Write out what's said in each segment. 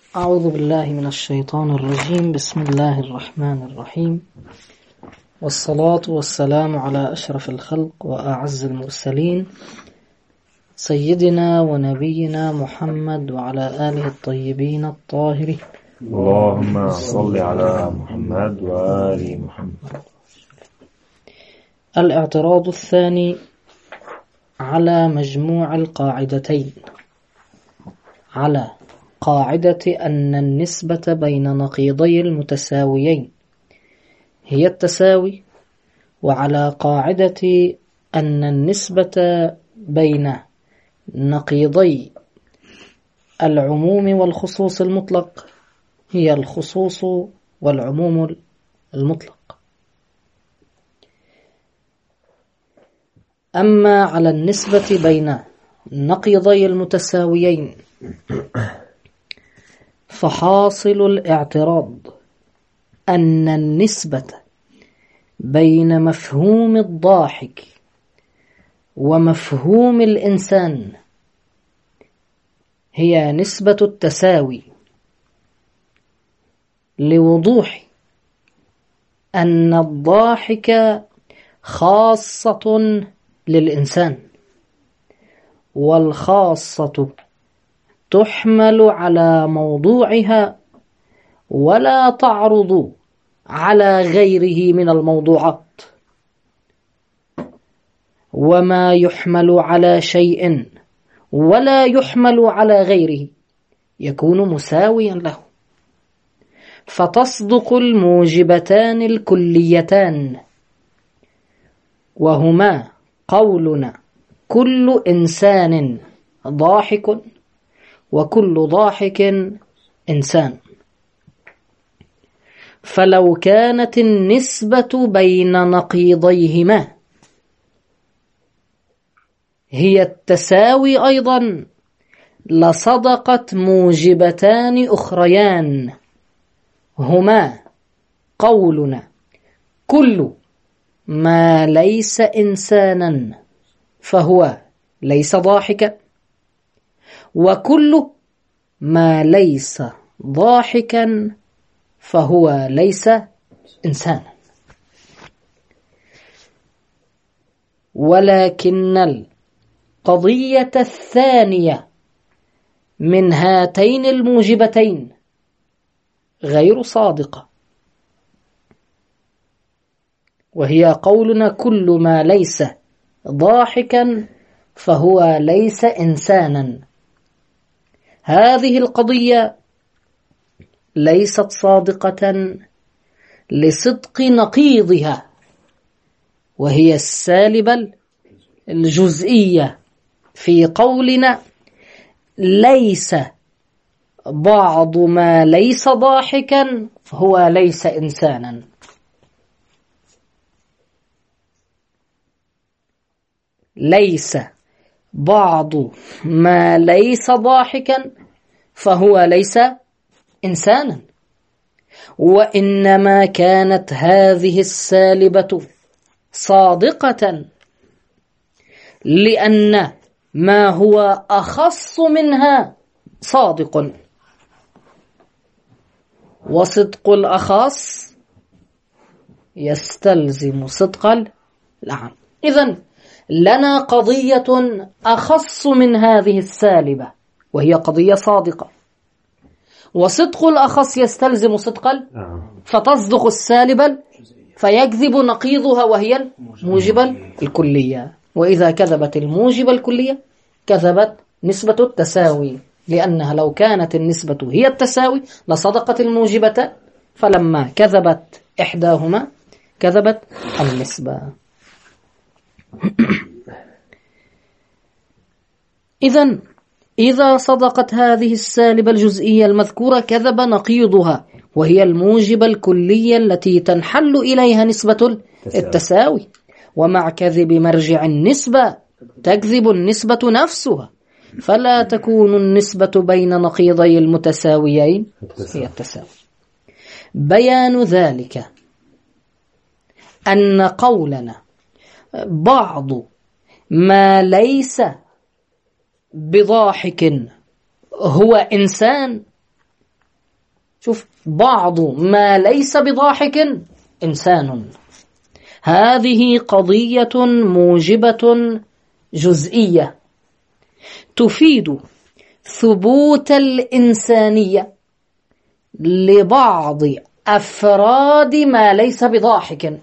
أعوذ بالله من الشيطان الرجيم. بسم الله الرحمن الرحيم، والصلاة والسلام على أشرف الخلق وأعز المرسلين سيدنا ونبينا محمد وعلى آله الطيبين الطاهرين. اللهم صل على محمد وآل محمد. الاعتراض الثاني على مجموع القاعدتين، على قاعدة أن النسبة بين نقيضي المتساويين هي التساوي، وعلى قاعدة أن النسبة بين نقيضي العموم والخصوص المطلق هي الخصوص والعموم المطلق. أما على النسبة بين نقيضي المتساويين فحاصل الاعتراض أن النسبة بين مفهوم الضاحك ومفهوم الإنسان هي نسبة التساوي، لوضوح أن الضاحك خاصة للإنسان، والخاصة تحمل على موضوعها ولا تعرض على غيره من الموضوعات، وما يحمل على شيء ولا يحمل على غيره يكون مساويا له، فتصدق الموجبتان الكليتان، وهما قولنا كل إنسان ضاحك وكل ضاحك إنسان. فلو كانت النسبة بين نقيضيهما هي التساوي أيضا لصدقت موجبتان أخريان، هما قولنا كل ما ليس إنسانا فهو ليس ضاحكا، وكل ما ليس ضاحكا فهو ليس إنسانا. ولكن القضية الثانية من هاتين الموجبتين غير صادقة، وهي قولنا كل ما ليس ضاحكا فهو ليس إنسانا. هذه القضية ليست صادقة لصدق نقيضها، وهي السالبة الجزئية في قولنا ليس بعض ما ليس ضاحكا فهو ليس إنسانا. ليس بعض ما ليس ضاحكا فهو ليس إنسانا، وإنما كانت هذه السالبة صادقة لأن ما هو أخص منها صادق، وصدق الأخص يستلزم صدق العام. إذن لنا قضية أخص من هذه السالبة وهي قضية صادقة، وصدق الأخص يستلزم صدق فتصدق السالبة فيكذب نقيضها وهي الموجبة الكلية، وإذا كذبت الموجبة الكلية كذبت نسبة التساوي، لأنها لو كانت النسبة هي التساوي لصدقت الموجبة، فلما كذبت إحداهما كذبت النسبة. إذا صدقت هذه السالبة الجزئية المذكورة كذب نقيضها وهي الموجبة الكلية التي تنحل إليها نسبة التساوي، ومع كذب مرجع النسبة تكذب النسبة نفسها، فلا تكون النسبة بين نقيضي المتساويين هي التساوي. بيان ذلك أن قولنا بعض ما ليس بضاحك هو إنسان شوف، بعض ما ليس بضاحك إنسان. هذه قضية موجبة جزئية تفيد ثبوت الإنسانية لبعض أفراد ما ليس بضاحك.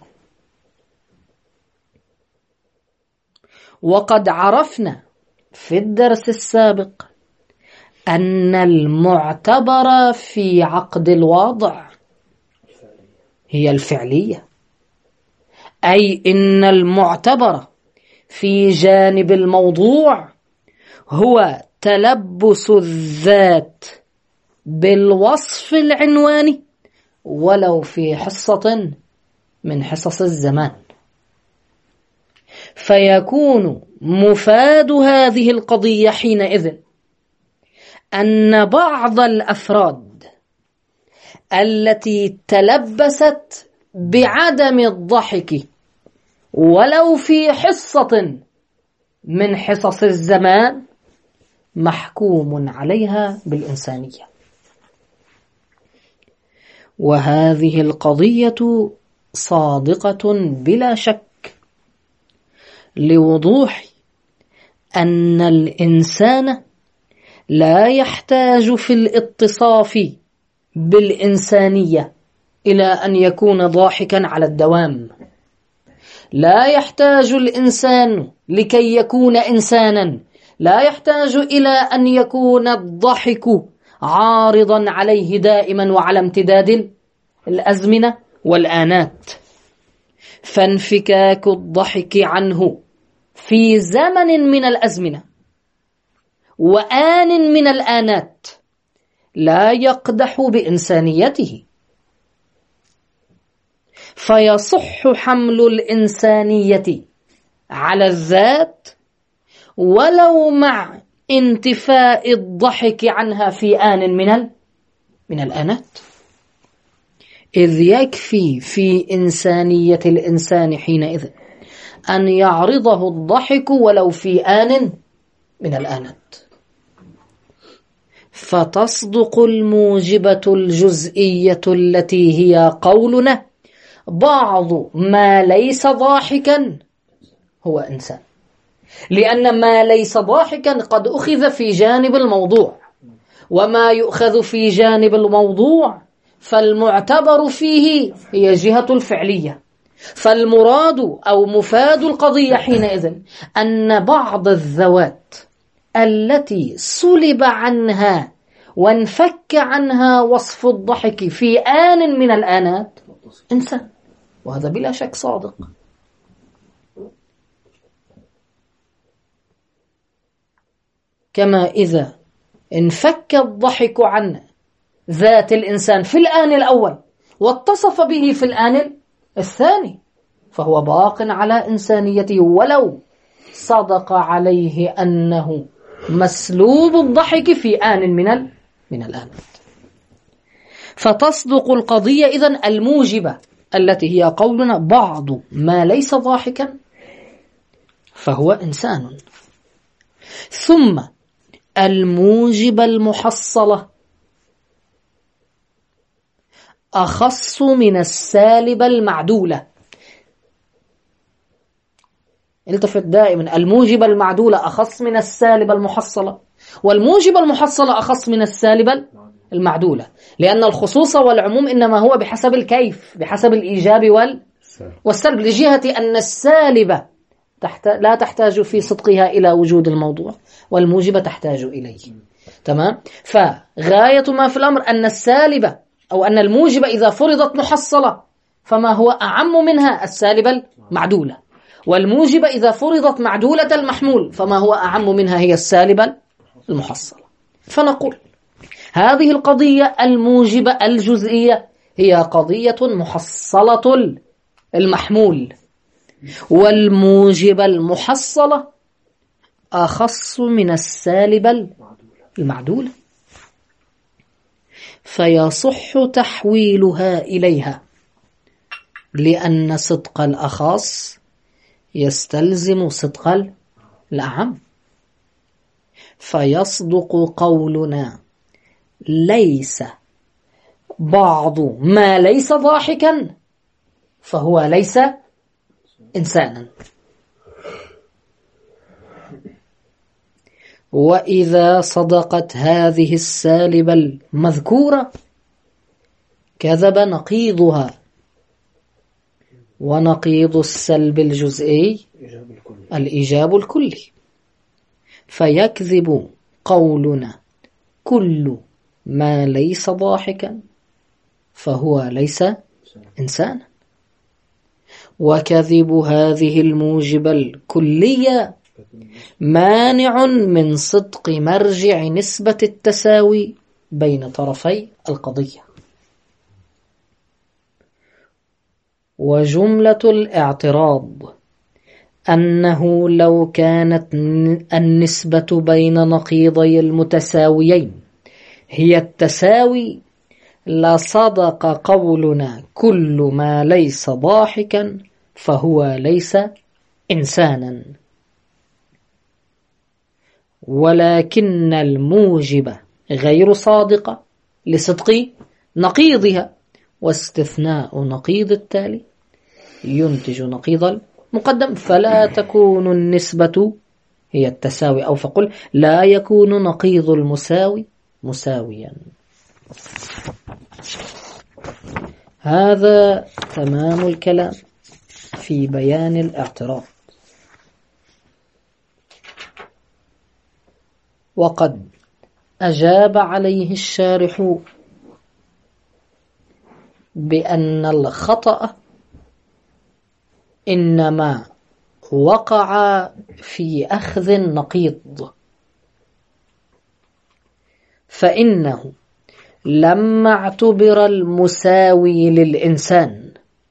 وقد عرفنا في الدرس السابق أن المعتبر في عقد الوضع هي الفعلية، أي إن المعتبر في جانب الموضوع هو تلبس الذات بالوصف العنواني ولو في حصة من حصص الزمان. فيكون مفاد هذه القضية حينئذ أن بعض الأفراد التي تلبست بعدم الضحك ولو في حصة من حصص الزمان محكوم عليها بالإنسانية. وهذه القضية صادقة بلا شك لوضوح أن الإنسان لا يحتاج في الاتصاف بالإنسانية إلى أن يكون ضاحكا على الدوام. لا يحتاج الإنسان لكي يكون إنسانا، لا يحتاج إلى أن يكون الضحك عارضا عليه دائما وعلى امتداد الأزمنة والآنات. فانفكاك الضحك عنه في زمن من الأزمنة وآن من الآنات لا يقدح بإنسانيته، فيصح حمل الإنسانية على الذات ولو مع انتفاء الضحك عنها في آن من الآنات، إذ يكفي في إنسانية الإنسان حينئذ أن يعرضه الضحك ولو في آن من الآنات. فتصدق الموجبة الجزئية التي هي قولنا بعض ما ليس ضاحكا هو إنسان، لأن ما ليس ضاحكا قد أخذ في جانب الموضوع، وما يؤخذ في جانب الموضوع فالمعتبر فيه هي جهة الفعلية. فالمراد أو مفاد القضية حينئذ أن بعض الذوات التي سلب عنها وانفك عنها وصف الضحك في آن من الآنات إنسان، وهذا بلا شك صادق. كما إذا انفك الضحك عن ذات الإنسان في الآن الأول واتصف به في الآن الثاني فهو باق على إنسانيته ولو صدق عليه أنه مسلوب الضحك في آن من الآن. فتصدق القضية إذن الموجبة التي هي قولنا بعض ما ليس ضاحكا فهو إنسان. ثم الموجبة المحصلة أخص من السالبة المعدولة. التفت دائما، الموجبة المعدولة أخص من السالبة المحصلة، والموجبة المحصلة أخص من السالبة المعدولة، لأن الخصوص والعموم إنما هو بحسب الكيف، بحسب الإيجاب والسلب، لجهة أن السالبة لا تحتاج في صدقها إلى وجود الموضوع، والموجبة تحتاج إليه. تمام؟ فغاية ما في الأمر أن السالبة أو أن الموجبة إذا فرضت محصلة فما هو أعم منها السالبة المعدولة، والموجبة إذا فرضت معدولة المحمول فما هو أعم منها هي السالبة المحصلة. فنقول هذه القضية الموجبة الجزئية هي قضية محصلة المحمول، والموجبة المحصلة أخص من السالبة المعدولة، فيصح تحويلها إليها لأن صدق الأخص يستلزم صدق الأعم. فيصدق قولنا ليس بعض ما ليس ضاحكا فهو ليس إنسانا. وإذا صدقت هذه السالبة المذكورة كذب نقيضها. ونقيض السلب الجزئي الإيجاب الكلي. فيكذب قولنا كل ما ليس ضاحكا فهو ليس إنسانا. وكذب هذه الموجبة الكلية مانع من صدق مرجع نسبة التساوي بين طرفي القضية. وجملة الاعتراض أنه لو كانت النسبة بين نقيضي المتساويين هي التساوي لصدق قولنا كل ما ليس ضاحكا فهو ليس إنسانا. ولكن الموجبة غير صادقة لصدق نقيضها، واستثناء نقيض التالي ينتج نقيض المقدم، فلا تكون النسبة هي التساوي، أو فقل لا يكون نقيض المساوي مساويا. هذا تمام الكلام في بيان الاعتراض. وقد أجاب عليه الشارح بأن الخطأ إنما وقع في أخذ النقيض، فإنه لما اعتبر المساوي للإنسان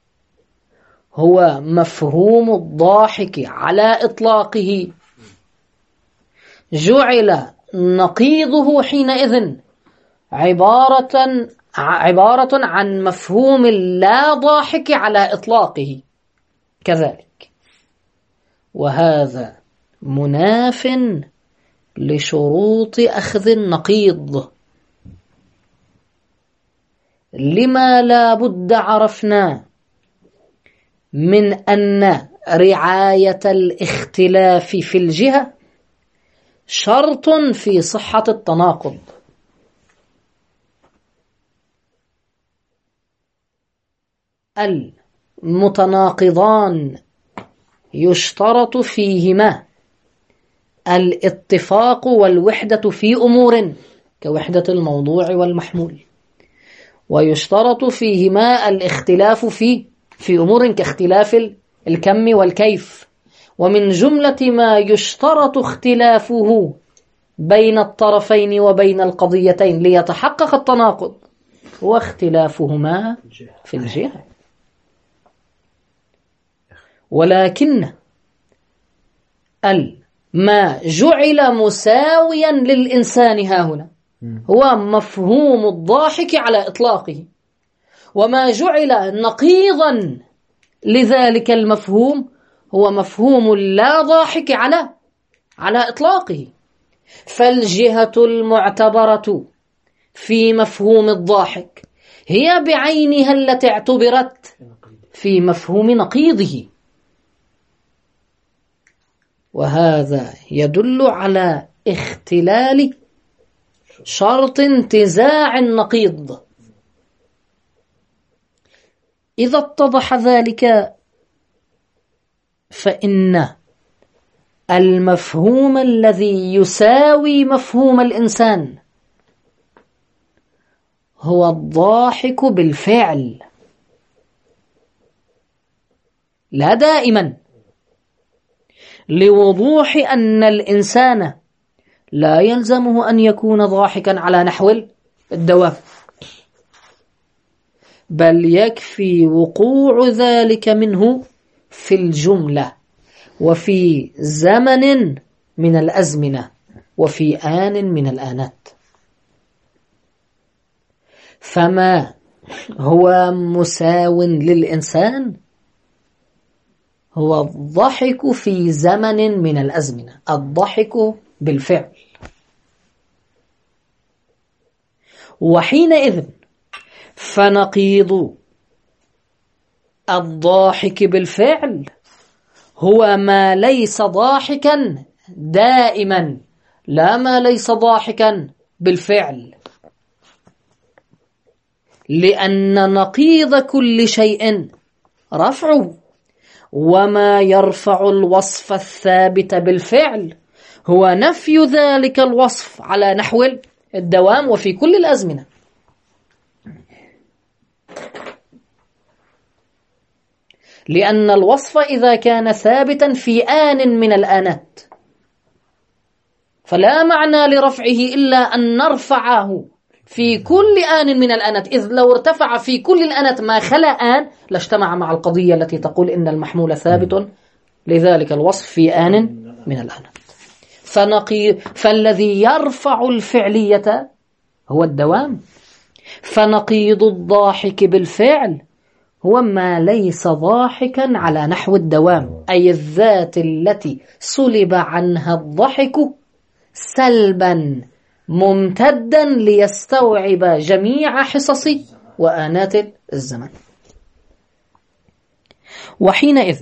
هو مفهوم الضاحك على إطلاقه جعل نقيضه حينئذ عبارة عن مفهوم اللا ضاحك على إطلاقه كذلك، وهذا مناف لشروط أخذ النقيض. لما لا بد عرفنا من أن رعاية الاختلاف في الجهة شرط في صحة التناقض. المتناقضان يشترط فيهما الاتفاق والوحدة في أمور كوحدة الموضوع والمحمول، ويشترط فيهما الاختلاف في أمور كاختلاف الكم والكيف. ومن جملة ما يشترط اختلافه بين الطرفين وبين القضيتين ليتحقق التناقض هو اختلافهما في الجهة. ولكن ما جعل مساويا للإنسان هاهنا هو مفهوم الضاحك على إطلاقه، وما جعل نقيضا لذلك المفهوم هو مفهوم لا ضاحك على إطلاقه. فالجهة المعتبرة في مفهوم الضاحك هي بعينها التي اعتبرت في مفهوم نقيضه، وهذا يدل على اختلال شرط انتزاع النقيض. إذا اتضح ذلك فإن المفهوم الذي يساوي مفهوم الإنسان هو الضاحك بالفعل، لا دائما، لوضوح أن الإنسان لا يلزمه أن يكون ضاحكا على نحو الدوام، بل يكفي وقوع ذلك منه في الجملة وفي زمن من الأزمنة وفي آن من الآنات. فما هو مساو للإنسان هو الضحك في زمن من الأزمنة، الضحك بالفعل. وحينئذ فنقيض الضاحك بالفعل هو ما ليس ضاحكا دائما، لا ما ليس ضاحكا بالفعل، لأن نقيض كل شيء رفعه، وما يرفع الوصف الثابت بالفعل هو نفي ذلك الوصف على نحو الدوام وفي كل الأزمنة. لأن الوصف إذا كان ثابتا في آن من الآنات فلا معنى لرفعه إلا أن نرفعه في كل آن من الآنات، إذ لو ارتفع في كل الآنات ما خلا آن لاجتمع مع القضية التي تقول إن المحمول ثابت لذلك الوصف في آن من الآنات. فالذي يرفع الفعلية هو الدوام، فنقيض الضاحك بالفعل هو ما ليس ضاحكا على نحو الدوام، أي الذات التي سلب عنها الضحك سلبا ممتدا ليستوعب جميع حصص وآنات الزمن. وحينئذ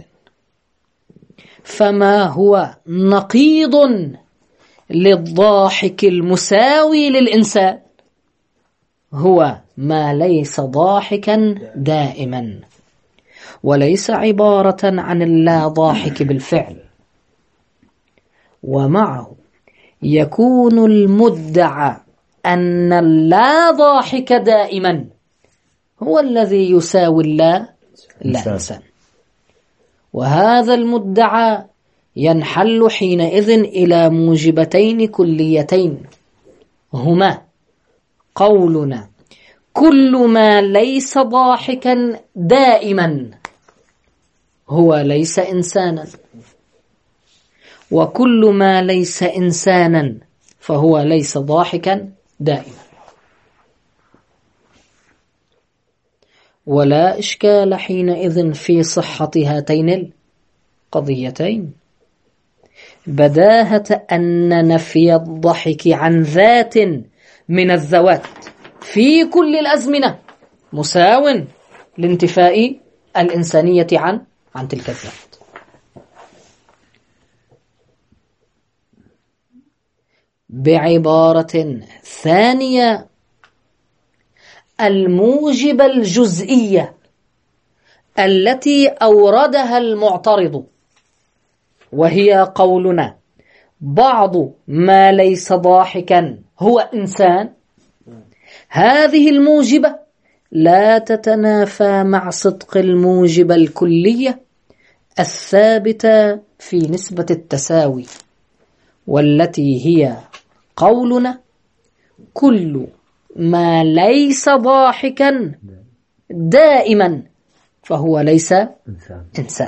فما هو نقيض للضاحك المساوي للإنسان هو ما ليس ضاحكا دائما، وليس عبارة عن اللا ضاحك بالفعل، ومعه يكون المدعى أن اللا ضاحك دائما هو الذي يساوي اللا إنسان، وهذا المدعى ينحل حينئذ إلى موجبتين كليتين، هما قولنا كل ما ليس ضاحكا دائما هو ليس إنسانا، وكل ما ليس إنسانا فهو ليس ضاحكا دائما. ولا إشكال حينئذ في صحة هاتين القضيتين، بداهة أن نفي الضحك عن ذات من الذوات في كل الأزمنة مساو لانتفاء الإنسانية عن تلك الذات. بعبارة ثانية، الموجب الجزئية التي أوردها المعترض وهي قولنا بعض ما ليس ضاحكا هو إنسان، هذه الموجبة لا تتنافى مع صدق الموجبة الكلية الثابتة في نسبة التساوي، والتي هي قولنا كل ما ليس ضاحكا دائما فهو ليس إنسان.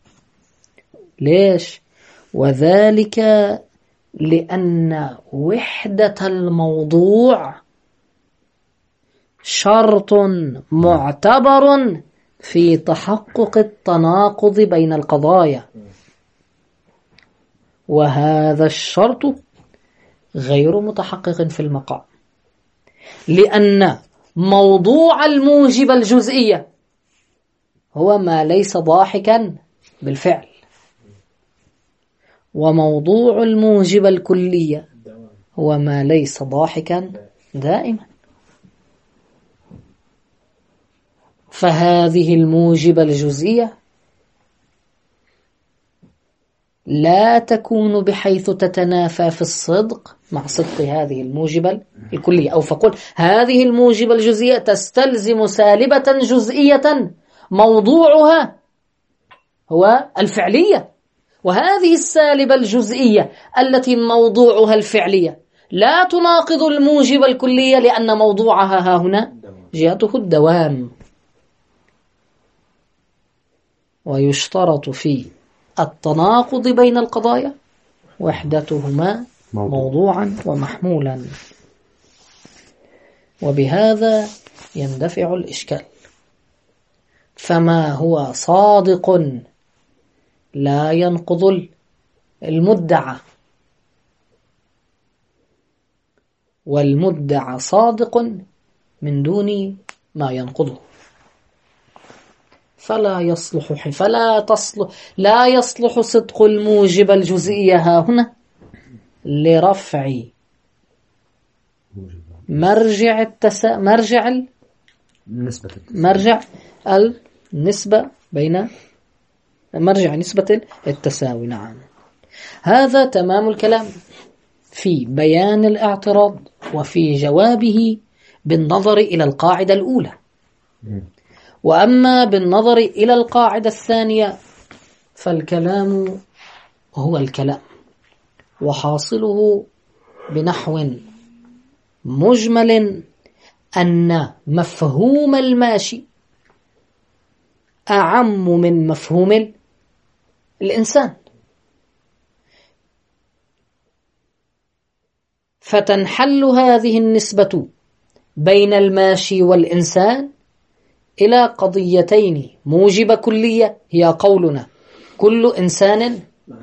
ليش؟ وذلك لأن وحدة الموضوع شرط معتبر في تحقق التناقض بين القضايا، وهذا الشرط غير متحقق في المقام، لأن موضوع الموجب الجزئية هو ما ليس ضاحكا بالفعل، وموضوع الموجب الكلية هو ما ليس ضاحكا دائما. فهذه الموجبة الجزئية لا تكون بحيث تتنافى في الصدق مع صدق هذه الموجبة الكلية، أو فقل هذه الموجبة الجزئية تستلزم سالبة جزئية موضوعها هو الفعلية، وهذه السالبة الجزئية التي موضوعها الفعلية لا تناقض الموجبة الكلية لأن موضوعها ها هنا جهته الدوام. ويشترط في التناقض بين القضايا وحدتهما موضوعا ومحمولا، وبهذا يندفع الإشكال. فما هو صادق لا ينقض المدعى، والمدعى صادق من دون ما ينقضه. لا يصلح صدق الموجب الجزئية ها هنا لرفع مرجع النسبة بين مرجع نسبة التساوي. نعم، هذا تمام الكلام في بيان الاعتراض وفي جوابه بالنظر إلى القاعدة الأولى. وأما بالنظر إلى القاعدة الثانية فالكلام هو الكلام، وحاصله بنحو مجمل أن مفهوم الماشي أعم من مفهوم الإنسان، فتنحل هذه النسبة بين الماشي والإنسان إلى قضيتين: موجب كلية هي قولنا كل إنسان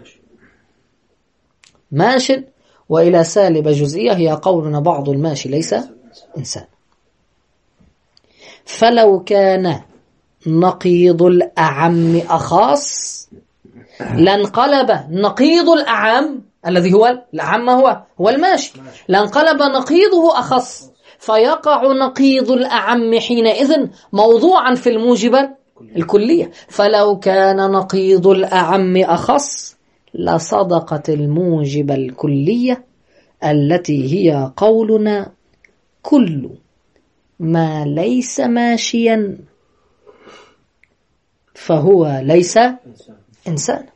ماش، وإلى سالب جزئية هي قولنا بعض الماشي ليس إنسان. فلو كان نقيض الأعم أخص لانقلب نقيض الأعم الذي هو الأعم هو الماشي، لانقلب نقيضه أخص، فيقع نقيض الأعم حينئذ موضوعا في الموجب الكلية. فلو كان نقيض الأعم أخص لصدقت الموجب الكلية التي هي قولنا كل ما ليس ماشيا فهو ليس إنسان.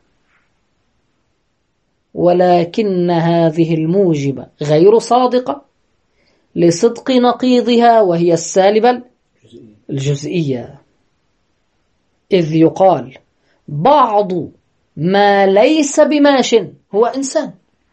ولكن هذه الموجبة غير صادقة لصدق نقيضها وهي السالبة الجزئية، إذ يقال بعض ما ليس بماش هو إنسان،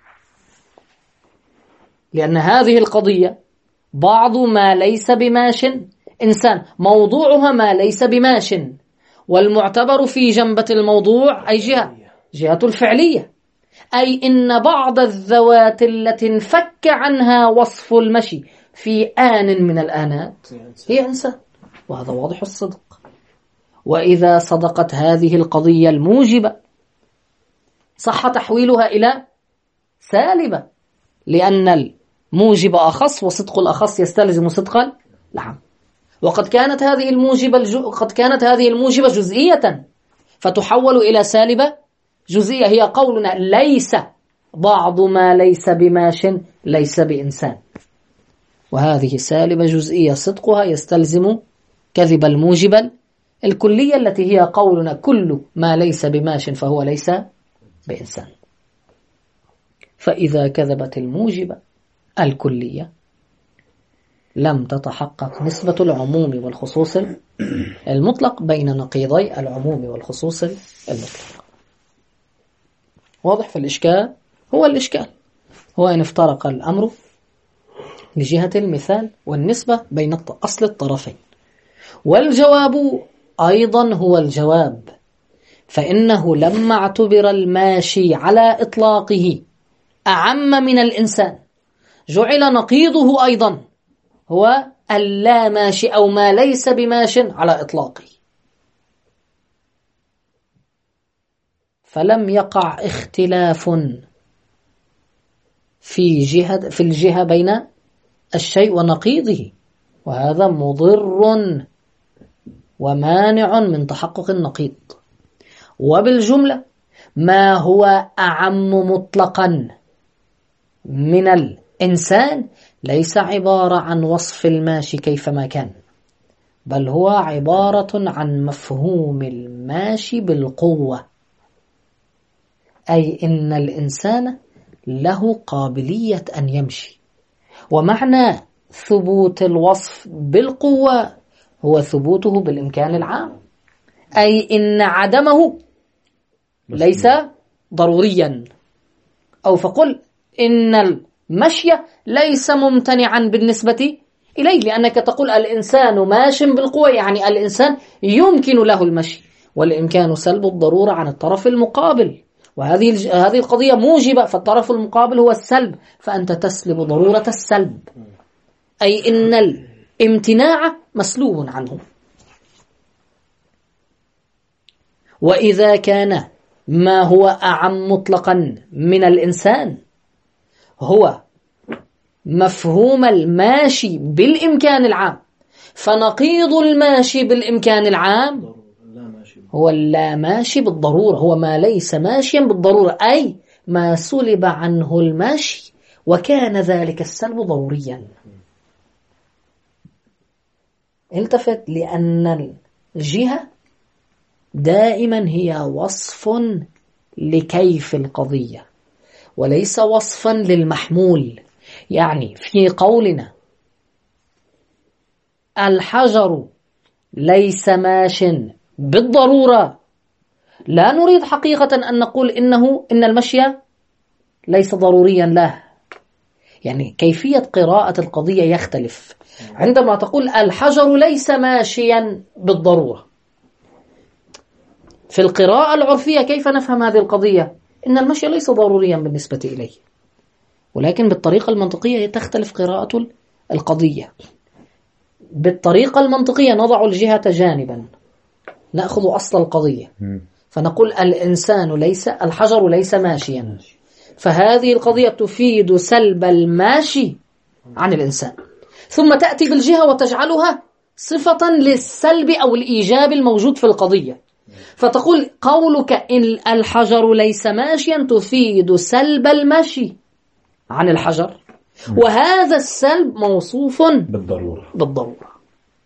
لأن هذه القضية بعض ما ليس بماش إنسان موضوعها ما ليس بماش، والمعتبر في جنبة الموضوع أي جهة الفعلية، أي إن بعض الذوات التي انفك عنها وصف المشي في آن من الآنات هي إنسان، وهذا واضح الصدق. وإذا صدقت هذه القضية الموجبة صح تحويلها إلى سالبة، لأن الموجب أخص وصدق الأخص يستلزم صدق العام. وقد كانت هذه الموجبة جزئية فتحول إلى سالبة جزئية هي قولنا ليس بعض ما ليس بماش ليس بإنسان، وهذه سالبة جزئية صدقها يستلزم كذب الموجبة الكلية التي هي قولنا كل ما ليس بماش فهو ليس بإنسان. فإذا كذبت الموجبة الكلية لم تتحقق نسبة العموم والخصوص المطلق بين نقيضي العموم والخصوص المطلق. واضح؟ في الإشكال هو أن افترق الأمر لجهة المثال والنسبة بين أصل الطرفين. والجواب أيضا هو الجواب، فإنه لما اعتبر الماشي على إطلاقه أعم من الإنسان جعل نقيضه أيضا هو اللا ماشي أو ما ليس بماش على إطلاقه، فلم يقع اختلاف في الجهة بين الشيء ونقيضه، وهذا مضر ومانع من تحقق النقيض. وبالجملة ما هو أعم مطلقا من الإنسان ليس عبارة عن وصف الماشي كيفما كان، بل هو عبارة عن مفهوم الماشي بالقوة، أي إن الإنسان له قابلية أن يمشي. ومعنى ثبوت الوصف بالقوة هو ثبوته بالإمكان العام، أي إن عدمه ليس ضروريا، أو فقل إن المشي ليس ممتنعا بالنسبة إليه، لأنك تقول الإنسان ماش بالقوة يعني الإنسان يمكن له المشي، والإمكان سلب الضرورة عن الطرف المقابل، وهذه القضية موجبة، فالطرف المقابل هو السلب، فأنت تسلب ضرورة السلب، أي إن الامتناع مسلوب عنه. وإذا كان ما هو أعم مطلقا من الإنسان هو مفهوم الماشي بالإمكان العام، فنقيض الماشي بالإمكان العام هو اللا ماشي بالضرورة، هو ما ليس ماشيا بالضرورة، أي ما سلب عنه الماشي وكان ذلك السلب ضروريا. التفت، لأن الجهة دائما هي وصف لكيف القضية وليس وصفا للمحمول. يعني في قولنا الحجر ليس ماش بالضرورة لا نريد حقيقة أن نقول إن المشي ليس ضروريا له. يعني كيفية قراءة القضية يختلف. عندما تقول الحجر ليس ماشيا بالضرورة، في القراءة العرفية كيف نفهم هذه القضية؟ إن المشي ليس ضروريا بالنسبة إليه، ولكن بالطريقة المنطقية تختلف قراءة القضية. بالطريقة المنطقية نضع الجهة جانبا، نأخذ أصل القضية فنقول الحجر ليس ماشيا، فهذه القضية تفيد سلب الماشي عن الإنسان، ثم تأتي بالجهة وتجعلها صفة للسلب أو الإيجاب الموجود في القضية، فتقول قولك إن الحجر ليس ماشيا تفيد سلب المشي عن الحجر، وهذا السلب موصوف بالضرورة.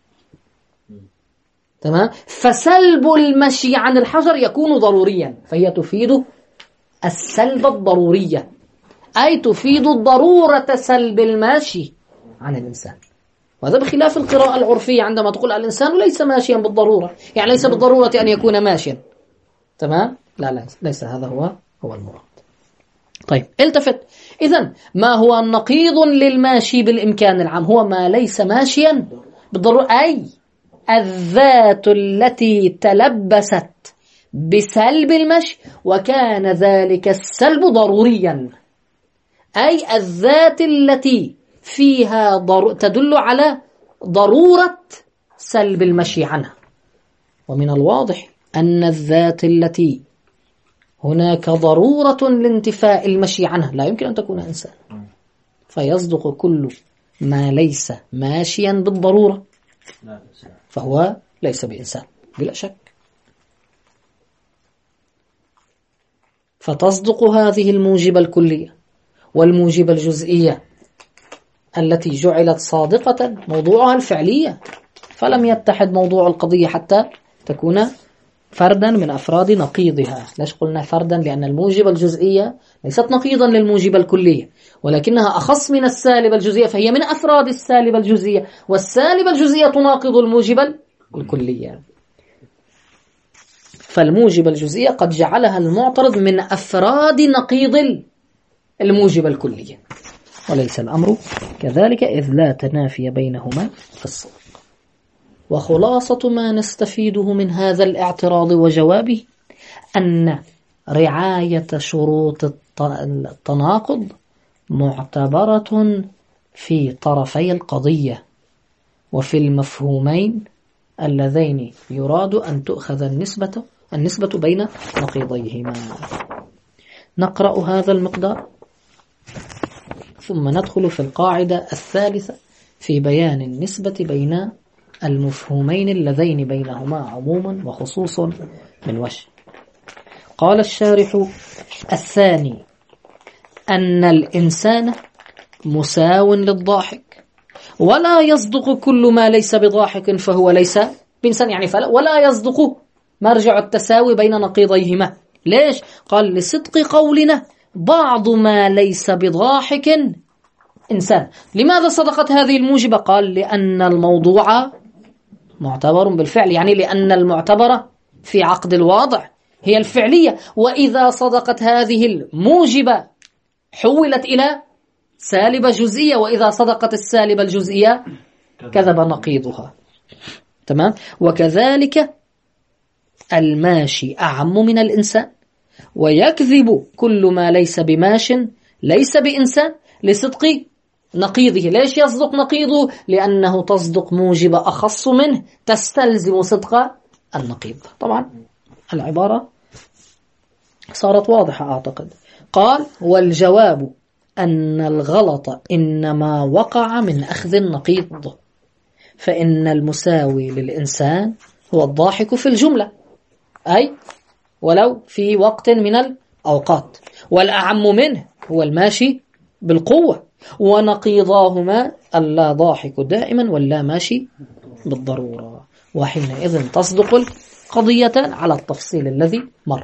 تمام؟ فسلب المشي عن الحجر يكون ضروريا، فهي تفيد السلب الضرورية، أي تفيد ضرورة سلب الماشي عن الإنسان. وهذا بخلاف القراءة العرفية عندما تقول الإنسان ليس ماشيا بالضرورة، يعني ليس بالضرورة أن يكون ماشيا. تمام؟ لا ليس هذا هو المراد. طيب التفت، إذن ما هو النقيض للماشي بالإمكان العام؟ هو ما ليس ماشيا بالضرورة، أي الذات التي تلبست بسلب المشي وكان ذلك السلب ضروريا، أي الذات التي فيها تدل على ضرورة سلب المشي عنها. ومن الواضح أن الذات التي هناك ضرورة لانتفاء المشي عنها لا يمكن أن تكون إنسان، فيصدق كل ما ليس ماشيا بالضرورة فهو ليس بإنسان بلا شك. فتصدق هذه الموجبة الكلية والموجبة الجزئية التي جعلت صادقة موضوعها الفعلية، فلم يتحد موضوع القضية حتى تكون فردا من أفراد نقيضها. ليش قلنا فردا؟ لأن الموجبة الجزئية ليست نقيضا للموجبة الكلية، ولكنها أخص من السالبة الجزئية، فهي من أفراد السالبة الجزئية، والسالبة الجزئية تناقض الموجبة الكلية. فالموجبة الجزئية قد جعلها المعترض من أفراد نقيض الموجبة الكلية، وليس الأمر كذلك، إذ لا تنافي بينهما في الصدق. وخلاصة ما نستفيده من هذا الاعتراض وجوابه أن رعاية شروط التناقض معتبرة في طرفي القضية وفي المفهومين اللذين يراد أن تؤخذ النسبة بين نقيضيهما. نقرأ هذا المقدار ثم ندخل في القاعدة الثالثة في بيان النسبة بين المفهومين اللذين بينهما عموم وخصوص من وجه. قال الشارح: الثاني أن الإنسان مساو للضاحك، ولا يصدق كل ما ليس بضاحك فهو ليس بإنسان، يعني ولا يصدق مرجع التساوي بين نقيضيهما. ليش؟ قال: لصدق قولنا بعض ما ليس بضاحك إنسان. لماذا صدقت هذه الموجبة؟ قال: لأن الموضوع معتبر بالفعل، يعني لأن المعتبرة في عقد الواضع هي الفعلية، وإذا صدقت هذه الموجبة حولت إلى سالبة جزئية، وإذا صدقت السالبة الجزئية كذب نقيضها. تمام؟ وكذلك الماشي أعم من الإنسان، ويكذب كل ما ليس بماش ليس بإنسان لصدق نقيضه. ليش يصدق نقيضه؟ لأنه تصدق موجب أخص منه تستلزم صدق النقيض. طبعا العبارة صارت واضحة أعتقد. قال: والجواب أن الغلط إنما وقع من أخذ النقيض، فإن المساوي للإنسان هو الضاحك في الجملة، أي ولو في وقت من الأوقات، والأعم منه هو الماشي بالقوة، ونقيضاهما اللا ضاحك دائما واللا ماشي بالضرورة. وحينئذ تصدق القضية على التفصيل الذي مر.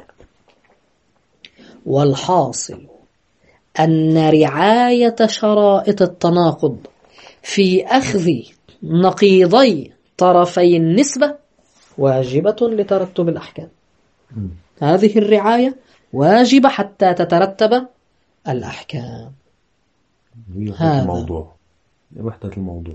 والحاصل أن رعاية شرائط التناقض في أخذ نقيضي طرفي النسبة واجبة لترتب الأحكام. هذه الرعاية واجبة حتى تترتب الأحكام. هذا الموضوع وحدة الموضوع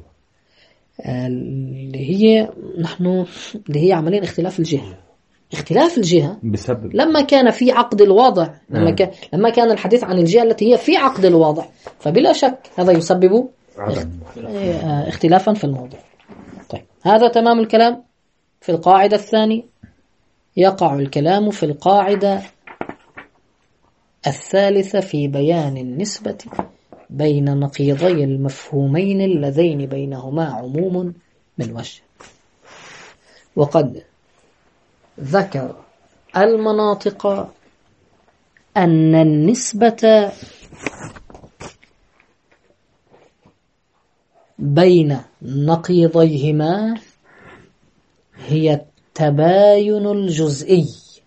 اللي هي عمليا اختلاف الجهة. اختلاف الجهة بسبب لما كان في عقد الوضع، لما كان الحديث عن الجهة التي هي في عقد الوضع، فبلا شك هذا يسبب اختلافا في الموضوع. طيب، هذا تمام الكلام في القاعدة الثانية. يقع الكلام في القاعدة الثالثة في بيان النسبة بين نقيضي المفهومين اللذين بينهما عموم من وجه. وقد ذكر المناطق أن النسبة بين نقيضيهما هي التباين الجزئي،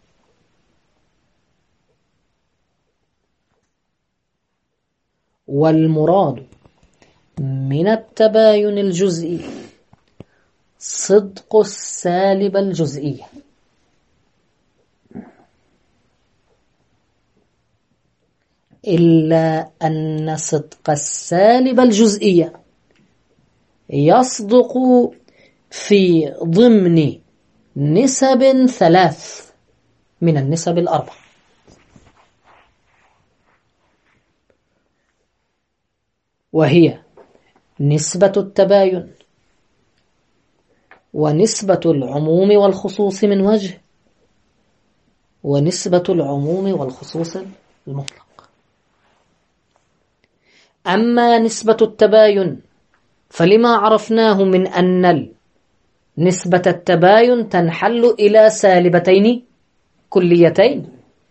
والمراد من التباين الجزئي صدق السالب الجزئية، إلا أن صدق السالب الجزئية يصدق في ضمن نسب 3 من النسب الأربع، وهي نسبة التباين، ونسبة العموم والخصوص من وجه، ونسبة العموم والخصوص المطلق. أما نسبة التباين فلما عرفناه من أن نسبة التباين تنحل إلى سالبتين كليتين،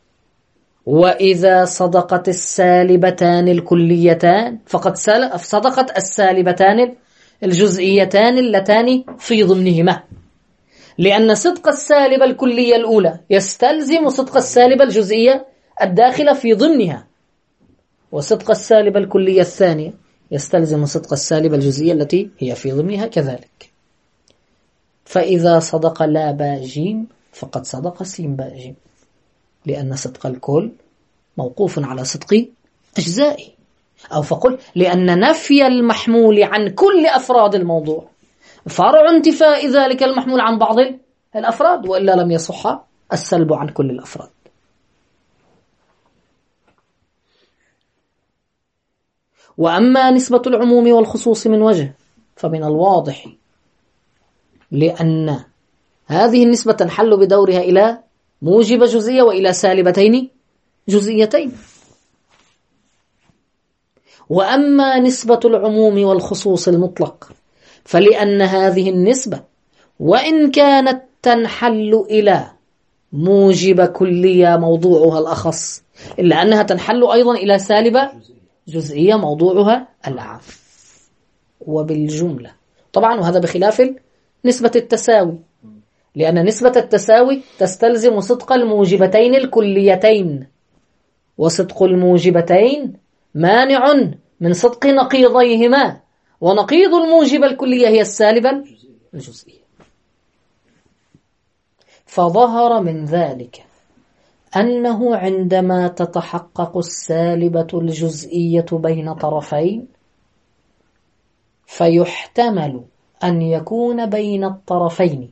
وإذا صدقت السالبتان الكليتان فقد صدقت السالبتان الجزئيتان اللتان في ضمنهما، لأن صدق السالبة الكلية الأولى يستلزم صدق السالبة الجزئية الداخلة في ضمنها، وصدق السالبة الكلية الثانية يستلزم صدق السالبة الجزئية التي هي في ضمنها كذلك. فإذا صدق لا باء جيم فقد صدق سين باء جيم، لأن صدق الكل موقوف على صدق أجزائه، أو فقل لأن نفي المحمول عن كل أفراد الموضوع فرع انتفاء ذلك المحمول عن بعض الأفراد، وإلا لم يصح السلب عن كل الأفراد. وأما نسبة العموم والخصوص من وجه فمن الواضح لأن هذه النسبة تنحل بدورها إلى موجب جزئية وإلى سالبتين جزئيتين. وأما نسبة العموم والخصوص المطلق فلأن هذه النسبة وإن كانت تنحل إلى موجب كلية موضوعها الأخص، إلا أنها تنحل أيضا إلى سالبة جزئية موضوعها الأعم. وبالجملة طبعا، وهذا بخلاف نسبة التساوي، لأن نسبة التساوي تستلزم صدق الموجبتين الكليتين، وصدق الموجبتين مانع من صدق نقيضيهما، ونقيض الموجبة الكلية هي السالبة الجزئية. فظهر من ذلك أنه عندما تتحقق السالبة الجزئية بين طرفين فيحتمل أن يكون بين الطرفين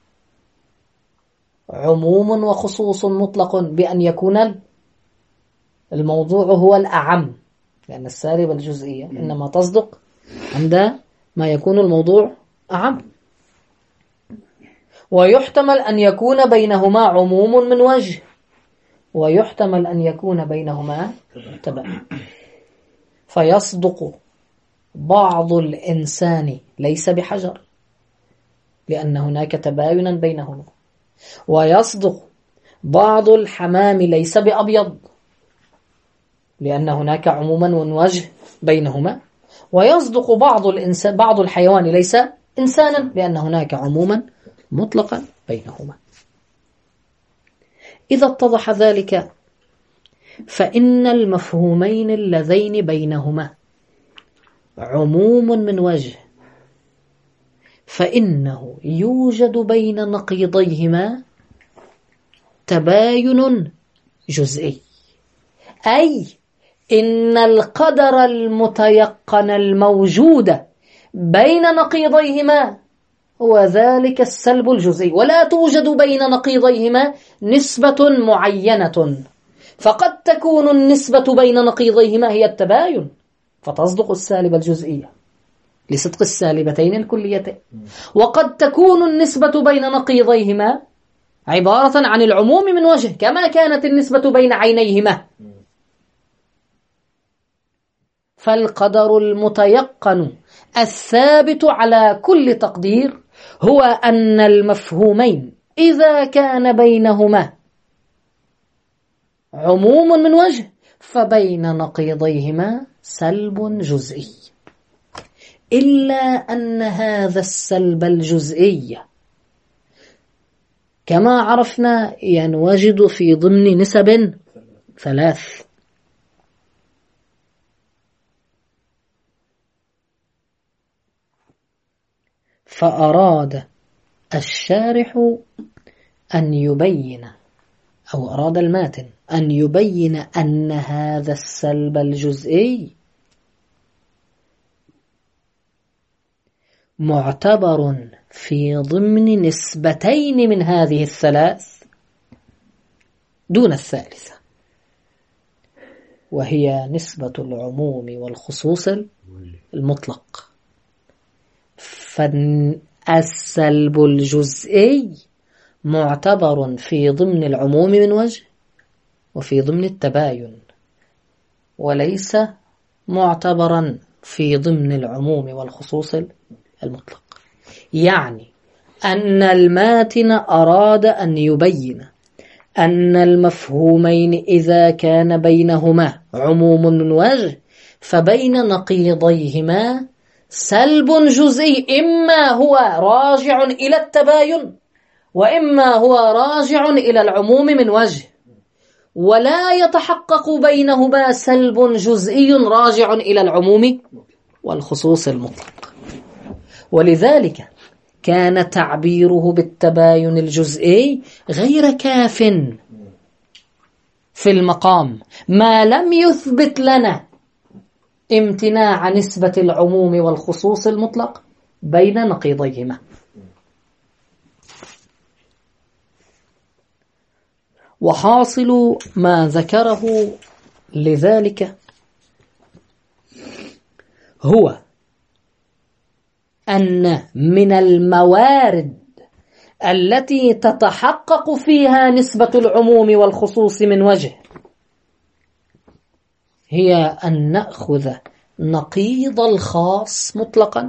عموم وخصوص مطلق، بأن يكون الموضوع هو الأعم لأن السالبة الجزئية إنما تصدق عند ما يكون الموضوع أعم. ويحتمل أن يكون بينهما عموم من وجه، ويحتمل أن يكون بينهما تباين. فيصدق بعض الإنسان ليس بحجر لأن هناك تباينا بينهما، ويصدق بعض الحمام ليس بأبيض لأن هناك عموما من وجه بينهما، ويصدق بعض الحيوان ليس إنسانا لأن هناك عموما مطلقا بينهما. إذا اتضح ذلك فإن المفهومين اللذين بينهما عموم من وجه، فإنه يوجد بين نقيضيهما تباين جزئي، أي إن القدر المتيقن الموجود بين نقيضيهما هو ذلك السلب الجزئي، ولا توجد بين نقيضيهما نسبة معينة، فقد تكون النسبة بين نقيضيهما هي التباين فتصدق السالبة الجزئية لصدق السالبتين الكليتين، وقد تكون النسبة بين نقيضيهما عبارة عن العموم من وجه كما كانت النسبة بين عينيهما. فالقدر المتيقن الثابت على كل تقدير هو أن المفهومين إذا كان بينهما عموم من وجه فبين نقيضيهما سلب جزئي، إلا أن هذا السلب الجزئي كما عرفنا ينوجد في ضمن نسب ثلاث. فأراد الشارح أن يبين، أو أراد الماتن أن يبين أن هذا السلب الجزئي معتبر في ضمن نسبتين من هذه الثلاث دون الثالثة، وهي نسبة العموم والخصوص المطلق. فالسلب الجزئي معتبر في ضمن العموم من وجه وفي ضمن التباين، وليس معتبرا في ضمن العموم والخصوص المطلق. يعني أن الماتن أراد أن يبين أن المفهومين إذا كان بينهما عموم من وجه فبين نقيضيهما سلب جزئي، إما هو راجع إلى التباين وإما هو راجع إلى العموم من وجه، ولا يتحقق بينهما سلب جزئي راجع إلى العموم والخصوص المطلق. ولذلك كان تعبيره بالتباين الجزئي غير كاف في المقام ما لم يثبت لنا امتناع نسبة العموم والخصوص المطلق بين نقيضيهما. وحاصل ما ذكره لذلك هو أن من الموارد التي تتحقق فيها نسبة العموم والخصوص من وجه هي أن نأخذ نقيض الخاص مطلقا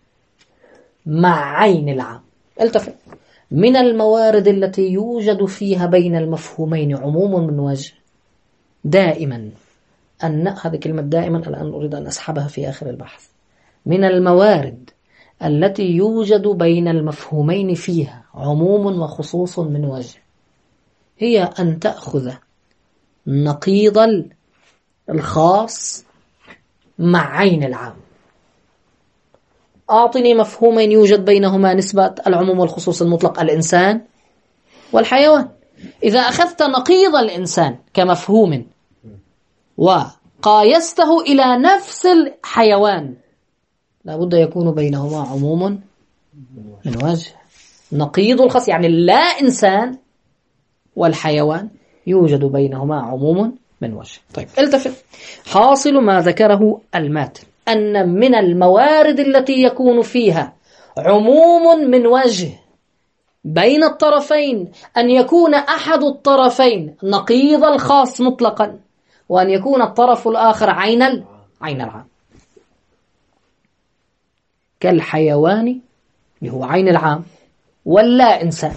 مع عين العام. التفت، من الموارد التي يوجد فيها بين المفهومين عموم من وجه دائما أن هذه كلمة دائما الآن أريد أن أسحبها في آخر البحث. من الموارد التي يوجد بين المفهومين فيها عموم وخصوص من وجه هي أن تأخذ نقيض الخاص مع عين العام. أعطني مفهومين يوجد بينهما نسبة العموم والخصوص المطلق: الإنسان والحيوان. إذا أخذت نقيض الإنسان كمفهوم وقايسته إلى نفس الحيوان لابد يكون بينهما عموم من وجه. نقيض الخاص يعني لا إنسان والحيوان يوجد بينهما عموم من وجه. طيب التفت، حاصل ما ذكره الماتن أن من الموارد التي يكون فيها عموم من وجه بين الطرفين أن يكون أحد الطرفين نقيض الخاص مطلقا، وأن يكون الطرف الآخر عين العام، كالحيوان اللي هو عين العام ولا إنسان.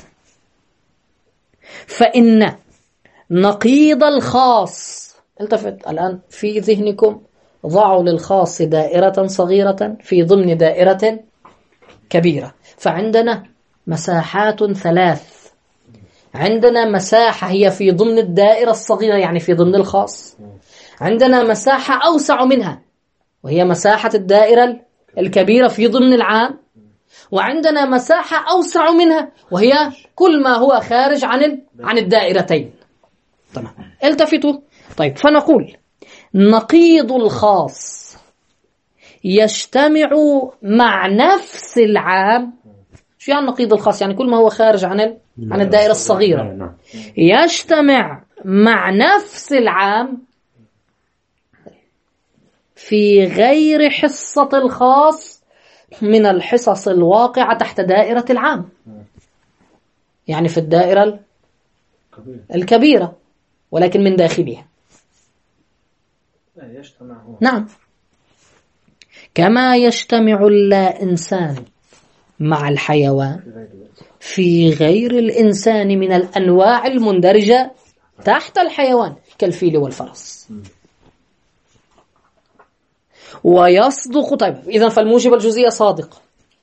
فإن نقيض الخاص، التفت الآن في ذهنكم، ضعوا للخاص دائرة صغيرة في ضمن دائرة كبيرة. فعندنا مساحات ثلاث. عندنا مساحة هي في ضمن الدائرة الصغيرة يعني في ضمن الخاص. عندنا مساحة أوسع منها وهي مساحة الدائرة الكبيرة في ضمن العام. وعندنا مساحة أوسع منها وهي كل ما هو خارج عن الدائرتين. تمام، التفتوا. طيب، فنقول نقيض الخاص يجتمع مع نفس العام. شو يعني نقيض الخاص؟ يعني كل ما هو خارج عن الدائرة الصغيرة يجتمع مع نفس العام في غير حصة الخاص من الحصص الواقعة تحت دائرة العام، يعني في الدائرة الكبيرة ولكن من داخلها. نعم، كما يجتمع اللا إنسان مع الحيوان في غير الإنسان من الأنواع المندرجة تحت الحيوان كالفيل والفرس. ويصدق. طيب، إذن فالموجب الجزئية صادق،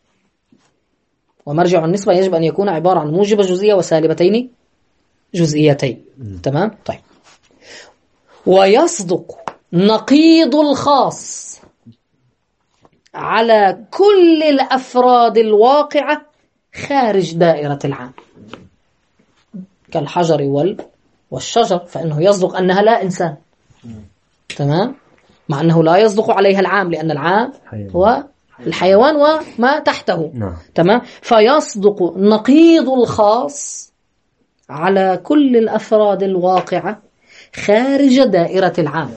ومرجع النسبة يجب أن يكون عبارة عن موجب جزئية وسالبتين جزئيتين. تمام. طيب، ويصدق نقيض الخاص على كل الأفراد الواقعة خارج دائرة العام كالحجر والشجر، فإنه يصدق أنها لا إنسان. تمام، مع أنه لا يصدق عليها العام لأن العام هو الحيوان وما تحته. تمام، فيصدق نقيض الخاص على كل الأفراد الواقعة خارج دائرة العام،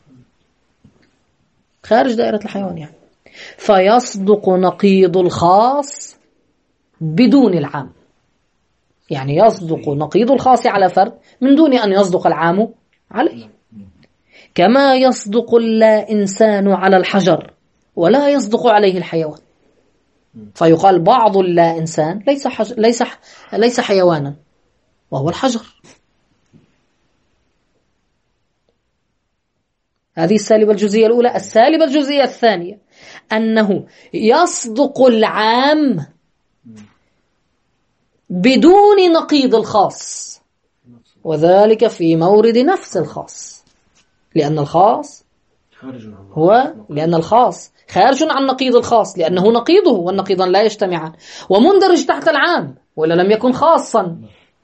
خارج دائرة الحيوان يعني. فيصدق نقيض الخاص بدون العام، يعني يصدق نقيض الخاص على فرد من دون أن يصدق العام عليه. كما يصدق اللا إنسان على الحجر ولا يصدق عليه الحيوان. فيقال بعض اللا إنسان ليس حيوانا وهو الحجر. هذه السالبة الجزئية الأولى. السالبة الجزئية الثانية أنه يصدق العام بدون نقيض الخاص، وذلك في مورد نفس الخاص، لأن الخاص خارج عن نقيض الخاص لأنه نقيضه والنقيضان لا يجتمعان، ومندرج تحت العام ولا لم يكن خاصا.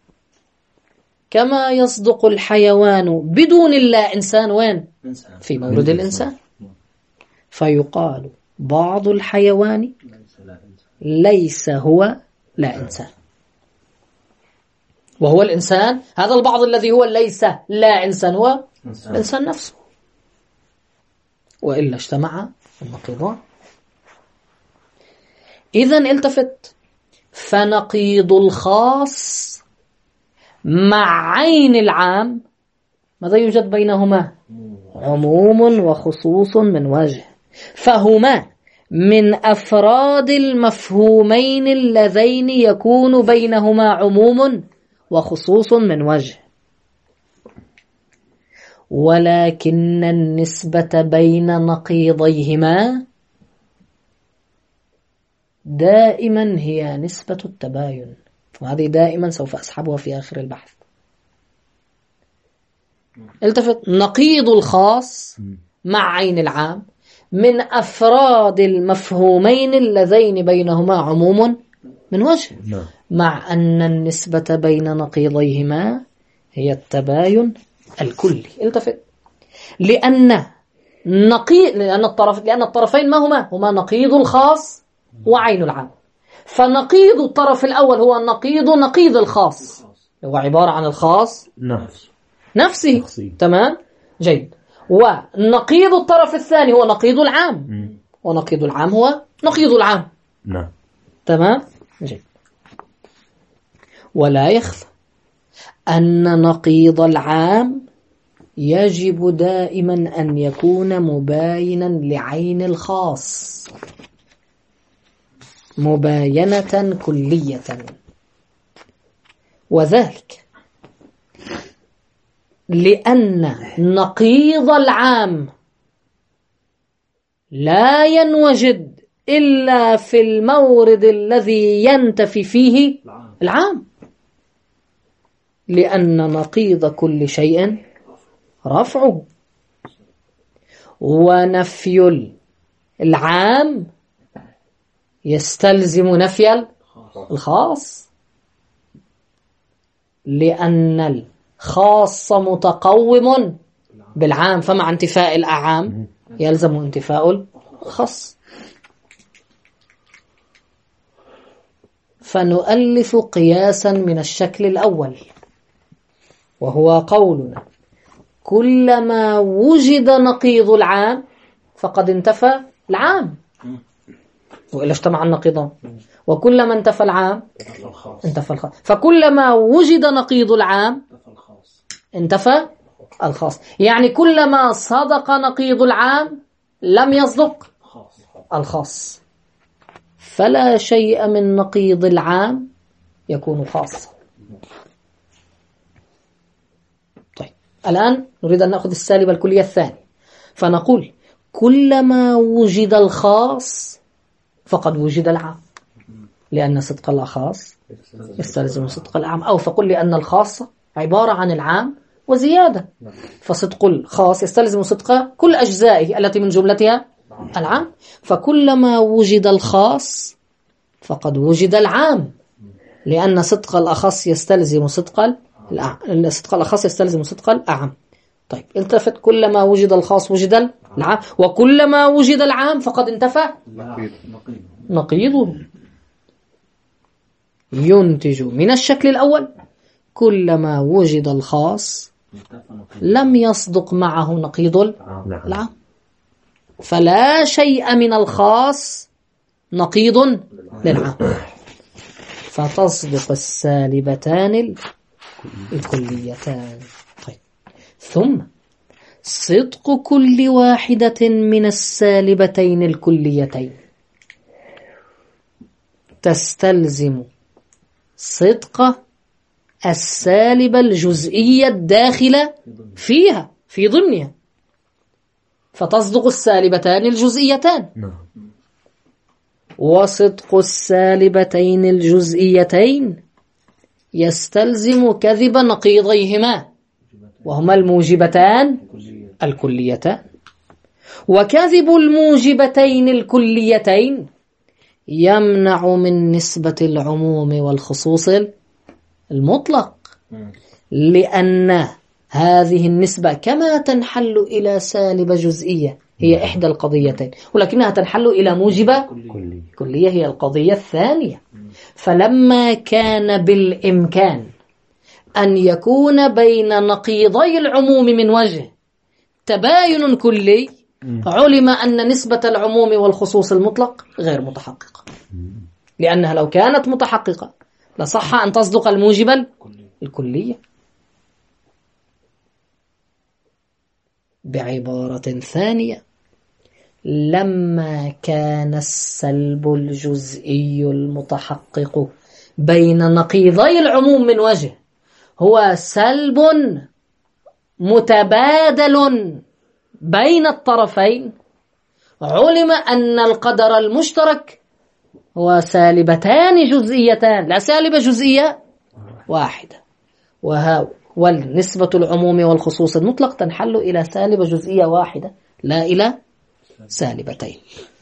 كما يصدق الحيوان بدون اللا إنسان وين؟ في مورد الإنسان. فيقال بعض الحيوان ليس هو لا إنسان وهو الإنسان. هذا البعض الذي هو ليس لا إنسان هو الإنسان نفسه، وإلا اجتمع النقيضان. إذن التفت، فنقيض الخاص مع عين العام ماذا يوجد بينهما؟ عموم وخصوص من وجه، فهما من أفراد المفهومين اللذين يكون بينهما عموم وخصوص من وجه. ولكن النسبة بين نقيضيهما دائما هي نسبة التباين، وهذه دائما سوف أسحبها في آخر البحث. التفت، نقيض الخاص مع عين العام من أفراد المفهومين اللذين بينهما عموم من وجه، مع أن النسبة بين نقيضيهما هي التباين الكلي. التفت، لأن الطرفين ما هما نقيض الخاص وعين العام. فنقيض الطرف الأول هو نقيض الخاص، هو عبارة عن الخاص نفسه. تمام. جيد. ونقيض الطرف الثاني هو نقيض العام، ونقيض العام هو نقيض العام. نعم. تمام. جيد. ولا يخفى أن نقيض العام يجب دائما أن يكون مباينا لعين الخاص مباينة كلية، وذلك لأن نقيض العام لا ينوجد إلا في المورد الذي ينتفي فيه العام، لأن نقيض كل شيء رفعه، ونفي العام يستلزم نفي الخاص، لأن الخاص متقوم بالعام، فمع انتفاء الأعام يلزم انتفاء الخاص. فنؤلف قياسا من الشكل الأول، وهو قولنا كلما وجد نقيض العام فقد انتفى العام، وإلا اجتمع النقيضان، وكلما انتفى العام انتفى الخاص، فكلما وجد نقيض العام انتفى الخاص، يعني كلما صدق نقيض العام لم يصدق الخاص، فلا شيء من نقيض العام يكون خاصا. طيب الآن نريد أن نأخذ السالبة الكلية الثانية، فنقول كلما وجد الخاص فقد وجد العام، لأن صدق الخاص يستلزم صدق العام، أو فقل لأن الخاص عبارة عن العام وزيادة، فصدق الخاص يستلزم صدق كل أجزائه التي من جملتها العام، فكلما وجد الخاص فقد وجد العام، لأن صدق الأخص يستلزم صدق الأخص يستلزم صدق الأعم. طيب التفت، كلما وجد الخاص وجد العام، وكلما وجد العام فقد انتفى نقيضه، ينتج من الشكل الأول كلما وجد الخاص لم يصدق معه نقيض العام، فلا شيء من الخاص نقيض للعام، فتصدق السالبتان الكليتان. طيب ثم صدق كل واحدة من السالبتين الكليتين تستلزم صدق السالبة الجزئية الداخلة فيها في ضمنها، فتصدق السالبتان الجزئيتان، وصدق السالبتين الجزئيتين يستلزم كذب نقيضيهما وهما الموجبتان الكليتان، وكذب الموجبتين الكليتين يمنع من نسبة العموم والخصوص المطلق، لأن هذه النسبة كما تنحل إلى سالبة جزئية هي إحدى القضيتين، ولكنها تنحل إلى موجبة كلية هي القضية الثانية. فلما كان بالإمكان أن يكون بين نقيضي العموم من وجه تباين كلي، علم أن نسبة العموم والخصوص المطلق غير متحققة، لأنها لو كانت متحققة لصح أن تصدق الموجبة الكلية. بعبارة ثانية، لما كان السلب الجزئي المتحقق بين نقيضي العموم من وجه هو سلب متبادل بين الطرفين، علم أن القدر المشترك هو سالبتان جزئيتان لا سالبة جزئية واحدة، والنسبة العموم والخصوص المطلق تنحل إلى سالبة جزئية واحدة لا إلى سالبتين.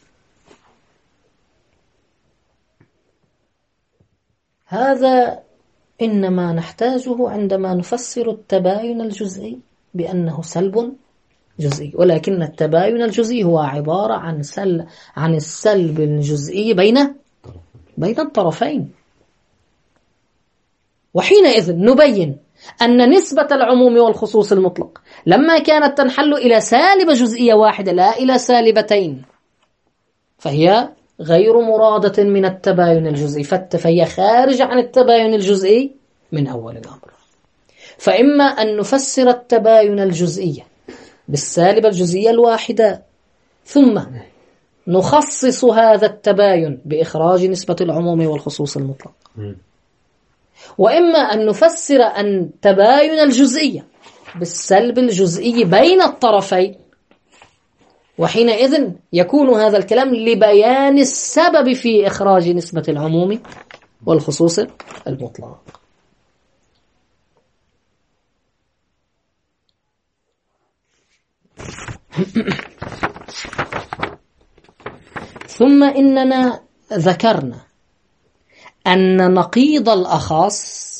هذا إنما نحتاجه عندما نفسر التباين الجزئي بأنه سلب جزئي، ولكن التباين الجزئي هو عبارة عن السلب الجزئي بين الطرفين، وحينئذ نبين أن نسبة العموم والخصوص المطلق لما كانت تنحل إلى سالب جزئية واحدة لا إلى سالبتين فهي غير مرادة من التباين الجزئي، فهي خارجة عن التباين الجزئي من أول الأمر. فإما أن نفسر التباين الجزئي بالسالبة الجزئية الواحدة ثم نخصص هذا التباين بإخراج نسبة العموم والخصوص المطلق، وإما أن نفسر أن تباين الجزئية بالسلب الجزئي بين الطرفين، وحينئذ يكون هذا الكلام لبيان السبب في إخراج نسبة العموم والخصوص المطلق. ثم إننا ذكرنا أن نقيض الأخص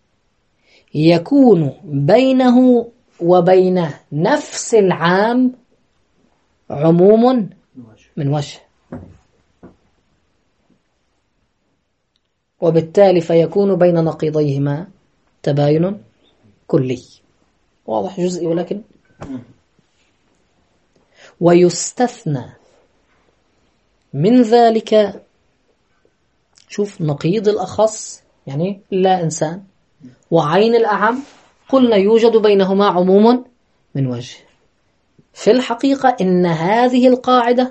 يكون بينه وبين نفس العام عموم من وجه، وبالتالي فيكون بين نقيضيهما تباين كلي. واضح جزئي ولكن ويستثنى من ذلك، شوف نقيض الأخص يعني لا إنسان وعين الأعم قلنا يوجد بينهما عموم من وجه. في الحقيقة إن هذه القاعدة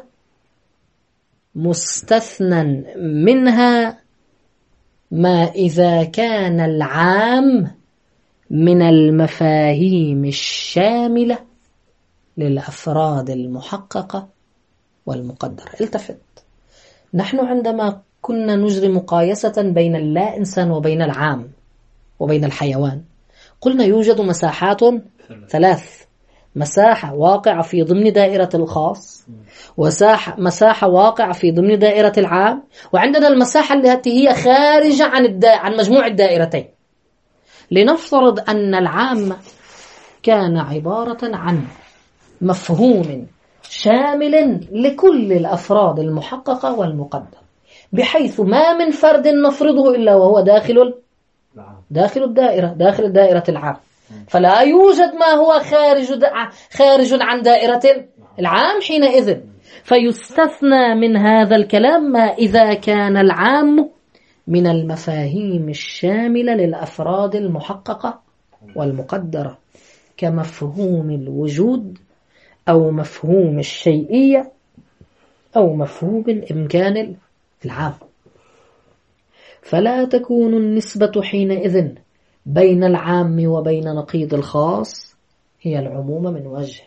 مستثنى منها ما إذا كان العام من المفاهيم الشاملة للأفراد المحققة والمقدرة. التفت، نحن عندما كنا نجري مقايسة بين اللا إنسان وبين العام وبين الحيوان قلنا يوجد مساحات ثلاث: مساحة واقعة في ضمن دائرة الخاص، ومساحة واقعة في ضمن دائرة العام، وعندنا المساحة التي هي خارجة عن مجموع الدائرتين. لنفترض أن العام كان عبارة عن مفهوم شامل لكل الأفراد المحققة والمقدرة، بحيث ما من فرد نفرضه إلا وهو داخل الدائرة، داخل دائرة العام، فلا يوجد ما هو خارج عن دائرة العام حينئذ. فيستثنى من هذا الكلام ما إذا كان العام من المفاهيم الشاملة للأفراد المحققة والمقدرة، كمفهوم الوجود أو مفهوم الشيئية أو مفهوم الإمكان العام. فلا تكون النسبة حينئذ بين العام وبين نقيض الخاص هي العموم من وجه،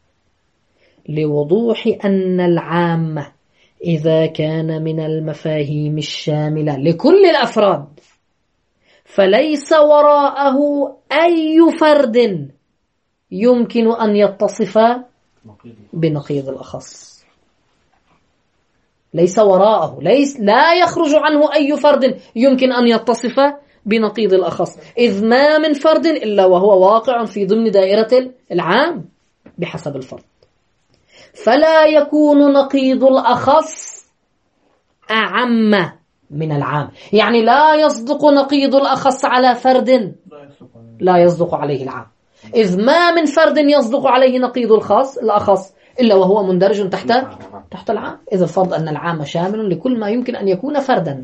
لوضوح أن العام إذا كان من المفاهيم الشاملة لكل الأفراد فليس وراءه أي فرد يمكن أن يتصف بنقيض الأخص. ليس وراءه، لا يخرج عنه أي فرد يمكن أن يتصف بنقيض الأخص، إذ ما من فرد إلا وهو واقع في ضمن دائرة العام بحسب الفرد. فلا يكون نقيض الأخص أعم من العام، يعني لا يصدق نقيض الأخص على فرد لا يصدق عليه العام، إذ ما من فرد يصدق عليه نقيض الأخص إلا وهو مندرج تحت العام، إذ الفرض أن العام شامل لكل ما يمكن أن يكون فردا.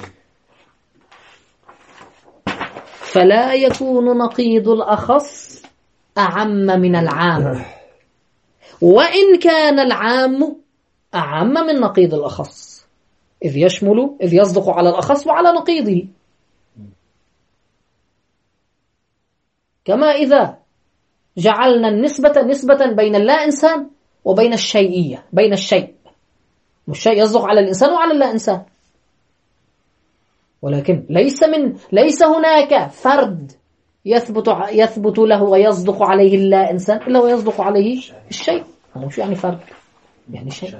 فلا يكون نقيض الأخص أعم من العام، وإن كان العام أعم من نقيض الأخص، إذ يصدق على الأخص وعلى نقيضه. كما إذا جعلنا النسبة نسبة بين اللا إنسان وبين الشيئية، بين الشيء، والشيء يصدق على الإنسان وعلى اللا إنسان، ولكن ليس هناك فرد يثبت له ويصدق عليه اللا إنسان إلا ويصدق عليه الشيء. مش يعني فرد، يعني شيء.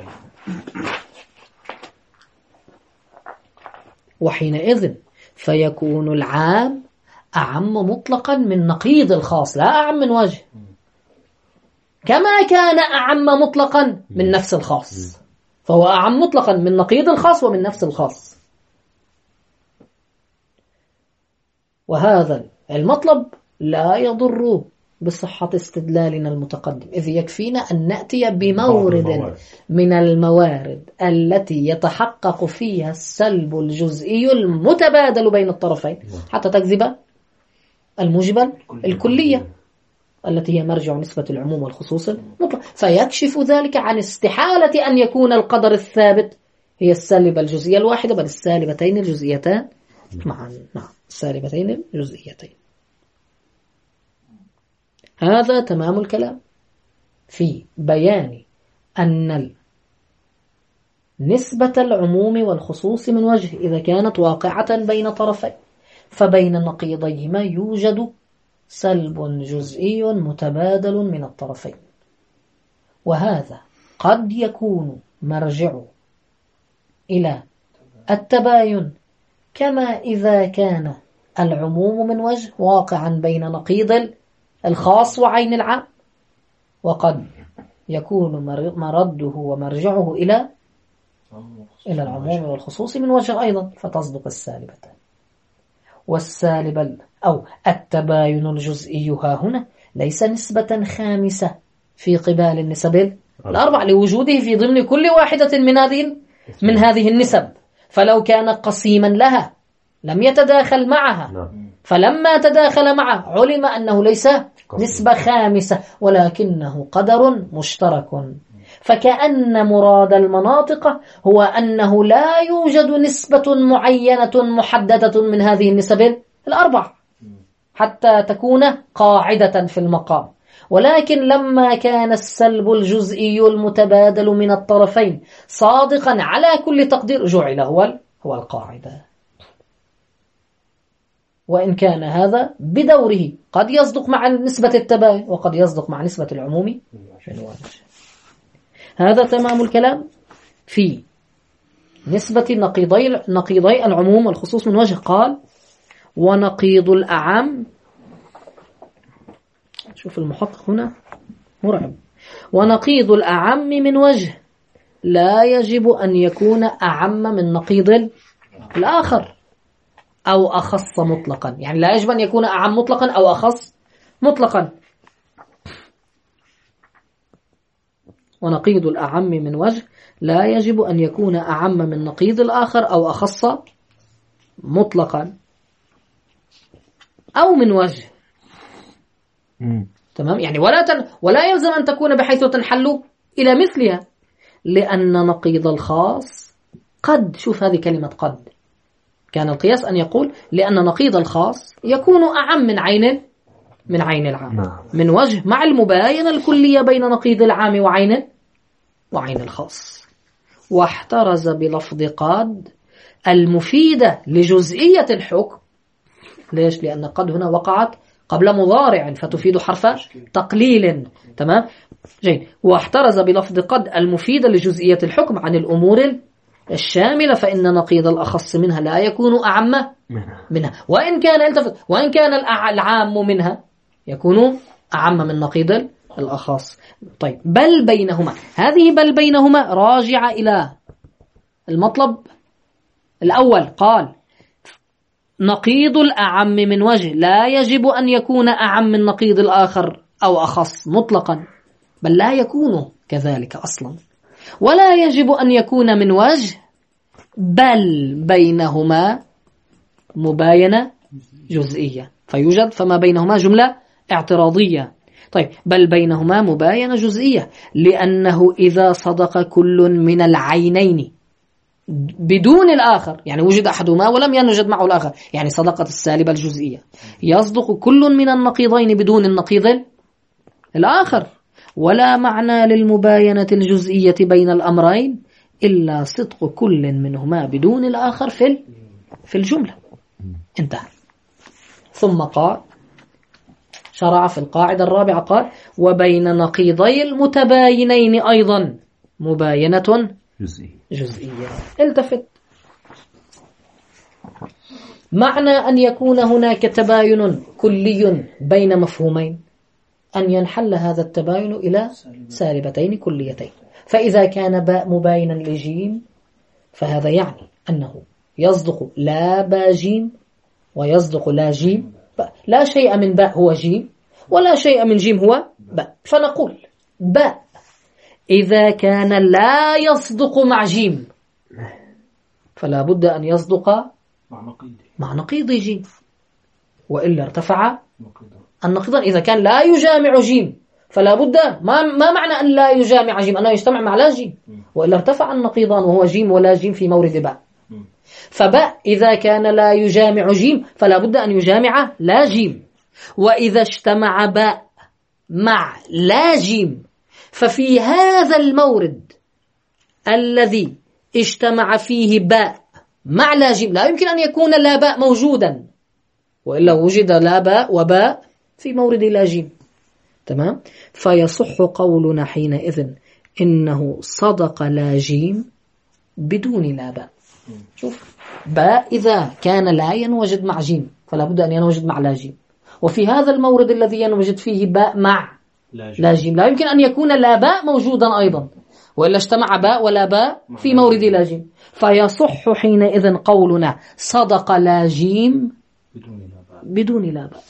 وحينئذ فيكون العام أعم مطلقا من نقيض الخاص، لا أعم من وجه، كما كان أعم مطلقا من نفس الخاص، فهو أعم مطلقا من نقيض الخاص ومن نفس الخاص. وهذا المطلب لا يضر بصحة استدلالنا المتقدم، إذ يكفينا أن نأتي بمورد من الموارد التي يتحقق فيها السلب الجزئي المتبادل بين الطرفين حتى تكذب الموجبة الكلية التي هي مرجع نسبة العموم والخصوص المطلق، فيكشف ذلك عن استحالة أن يكون القدر الثابت هي السالبة الجزئية الواحدة، بل السالبتين الجزئيتان معا. نعم، السالبتين الجزئيتين. هذا تمام الكلام في بيان أن نسبة العموم والخصوص من وجه إذا كانت واقعة بين طرفين، فبين نقيضيهما يوجد سلب جزئي متبادل من الطرفين، وهذا قد يكون مرجعه إلى التباين، كما إذا كان العموم من وجه واقعا بين نقيض الخاص وعين العام، وقد يكون مرده ومرجعه إلى العموم والخصوص من وجه أيضا، فتصدق السالبتان. والسالب أو التباين الجزئي ها هنا ليس نسبة خامسة في قبال النسب الأربع لوجوده في ضمن كل واحدة من هذه النسب، فلو كان قسيما لها لم يتداخل معها، فلما تداخل معه علم أنه ليس نسبة خامسة ولكنه قدر مشترك. فكأن مراد المناطق هو أنه لا يوجد نسبة معينة محددة من هذه النسب الأربع حتى تكون قاعدة في المقام، ولكن لما كان السلب الجزئي المتبادل من الطرفين صادقا على كل تقدير جعل هو القاعدة. وإن كان هذا بدوره قد يصدق مع نسبة التباين وقد يصدق مع نسبة العموم. هذا تمام الكلام في نسبة نقيضي العموم والخصوص من وجه. قال ونقيض الأعم، شوف المحقق هنا مرعب، ونقيض الأعم من وجه لا يجب أن يكون أعم من نقيض الآخر أو أخص مطلقا، يعني لا يجب أن يكون أعم مطلقا أو أخص مطلقا. ونقيض الأعم من وجه لا يجب أن يكون أعم من نقيض الآخر أو أخص مطلقا أو من وجه. تمام، يعني ولا يلزم أن تكون بحيث تنحل إلى مثلها، لأن نقيض الخاص قد، شوف هذه كلمة قد، كان القياس أن يقول لأن نقيض الخاص يكون أعم من عين العام من وجه مع المباينة الكلية بين نقيض العام وعين الخاص. واحترز بلفظ قد المفيدة لجزئية الحكم. ليش؟ لأن قد هنا وقعت قبل مضارع فتفيد حرف تقليل. تمام، جيد. واحترز بلفظ قد المفيدة لجزئية الحكم عن الأمور الشاملة، فإن نقيض الأخص منها لا يكون أعم منها، وإن كان العام منها يكون أعم من نقيض الأخص. طيب، بل بينهما، هذه بل بينهما راجعة إلى المطلب الأول. قال نقيض الأعم من وجه لا يجب أن يكون أعم من نقيض الآخر أو أخص مطلقا، بل لا يكون كذلك أصلا، ولا يجب أن يكون من وجه، بل بينهما مباينة جزئية، فيوجد فما بينهما جملة اعتراضية. طيب، بل بينهما مباينة جزئية، لأنه إذا صدق كل من العينين بدون الآخر، يعني وجد أحدهما ولم يوجد معه الآخر، يعني صدقت السالبة الجزئية، يصدق كل من النقيضين بدون النقيض الآخر، ولا معنى للمباينة الجزئية بين الأمرين إلا صدق كل منهما بدون الآخر في الجملة. انتهى. ثم قال، شرع في القاعدة الرابعة، قال وبين نقيضي المتباينين أيضا مباينة جزئية. التفت، معنى أن يكون هناك تباين كلي بين مفهومين أن ينحل هذا التباين إلى سالبتين كليتين. فإذا كان باء مباينا لجيم فهذا يعني أنه يصدق لا با جيم ويصدق لا جيم باء. لا شيء من باء هو جيم ولا شيء من جيم هو باء. فنقول باء إذا كان لا يصدق مع جيم فلا بد أن يصدق مع نقيض جيم، وإلا ارتفع النقيضان. إذا كان لا يجامع جيم فلا بد، ما معنى أن لا يجامع جيم؟ أنه يجتمع مع لا جيم، وإلا ارتفع النقيضان وهو جيم ولا جيم في مورد باء. فباء إذا كان لا يجامع جيم فلا بد أن يجامع لا جيم. وإذا اجتمع باء مع لا جيم ففي هذا المورد الذي اجتمع فيه باء مع لا جيم لا يمكن أن يكون لا باء موجودا، وإلا وجد لا باء وباء في مورد لا جيم. تمام؟ فيصح قولنا حينئذ إنه صدق لا جيم بدون لا باء. شوف، باء إذا كان لا ينوجد مع جيم فلا بد أن ينوجد مع لا جيم، وفي هذا المورد الذي ينوجد فيه باء مع لا جيم لا يمكن أن يكون لا باء موجودا أيضا، وإلا اجتمع باء ولا باء في مورد لا جيم. فيصح حينئذ قولنا صدق لا جيم بدون لا باء.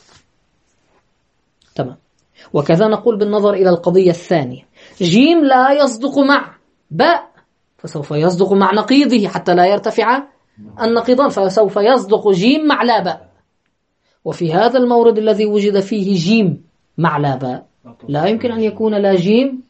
تمام. وكذا نقول بالنظر إلى القضية الثانية، جيم لا يصدق مع باء فسوف يصدق مع نقيضه حتى لا يرتفع النقيضان، فسوف يصدق جيم مع لا باء. وفي هذا المورد الذي وجد فيه جيم مع لا باء لا يمكن أن يكون لا جيم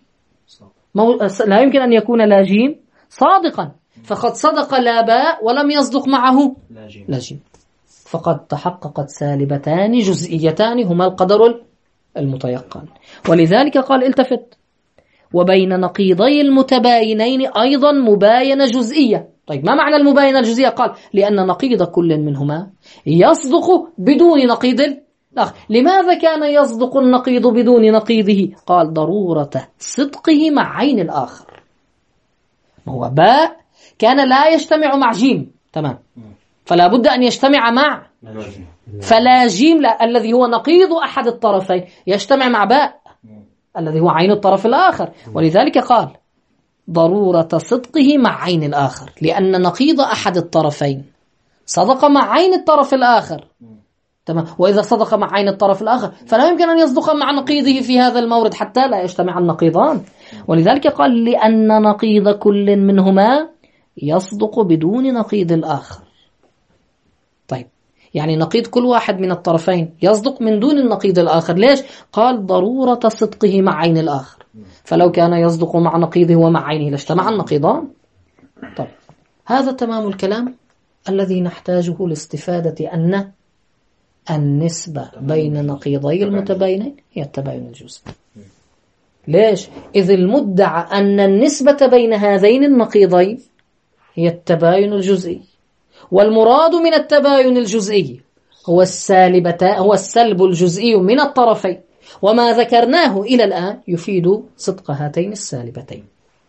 لا يمكن أن يكون لا جيم صادقا، فقد صدق لا باء ولم يصدق معه لا جيم، فقد تحققت سالبتان جزئيتان هما القدر المتيقن. ولذلك قال التفت، وبين نقيضي المتباينين أيضا مباينة جزئية. طيب ما معنى المباينة الجزئية؟ قال لأن نقيض كل منهما يصدق بدون نقيض الآخر. لماذا كان يصدق النقيض بدون نقيضه؟ قال ضرورة صدقه مع عين الآخر. هو باء كان لا يجتمع مع جيم، تمام، فلا بد أن يجتمع مع فلا جيم الذي هو نقيض أحد الطرفين يجتمع مع باء الذي هو عين الطرف الآخر. ولذلك قال ضرورة صدقه مع عين الآخر، لأن نقيض أحد الطرفين صدق مع عين الطرف الآخر. تمام. وإذا صدق مع عين الطرف الآخر فلا يمكن أن يصدق مع نقيضه في هذا المورد حتى لا يجتمع النقيضان. ولذلك قال لأن نقيض كل منهما يصدق بدون نقيض الآخر. طيب يعني نقيض كل واحد من الطرفين يصدق من دون النقيض الآخر. ليش؟ قال ضرورة صدقه مع عين الآخر، فلو كان يصدق مع نقيضه ومع عينه لاجتمع النقيضان. طيب هذا تمام الكلام الذي نحتاجه لاستفادة أن النسبة بين نقيضي المتباينين هي التباين الجزئي. ليش؟ إذ المدعى أن النسبة بين هذين النقيضين هي التباين الجزئي، والمراد من التباين الجزئي هو السلب الجزئي من الطرفين، وما ذكرناه إلى الآن يفيد صدق هاتين السالبتين.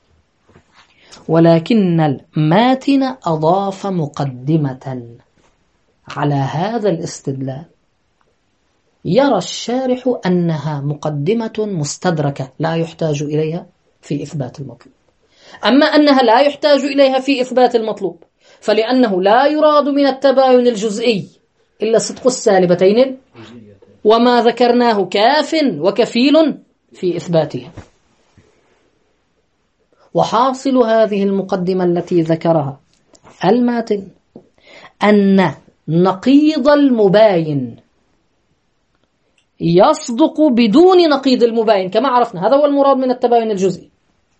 ولكن الماتن أضاف مقدمة على هذا الاستدلال يرى الشارح أنها مقدمة مستدركة لا يحتاج إليها في إثبات المطلوب. أما أنها لا يحتاج إليها في إثبات المطلوب فلأنه لا يراد من التباين الجزئي إلا صدق السالبتين، وما ذكرناه كاف وكفيل في إثباتها. وحاصل هذه المقدمة التي ذكرها الماتن أن نقيض المباين يصدق بدون نقيض المباين كما عرفنا، هذا هو المراد من التباين الجزئي.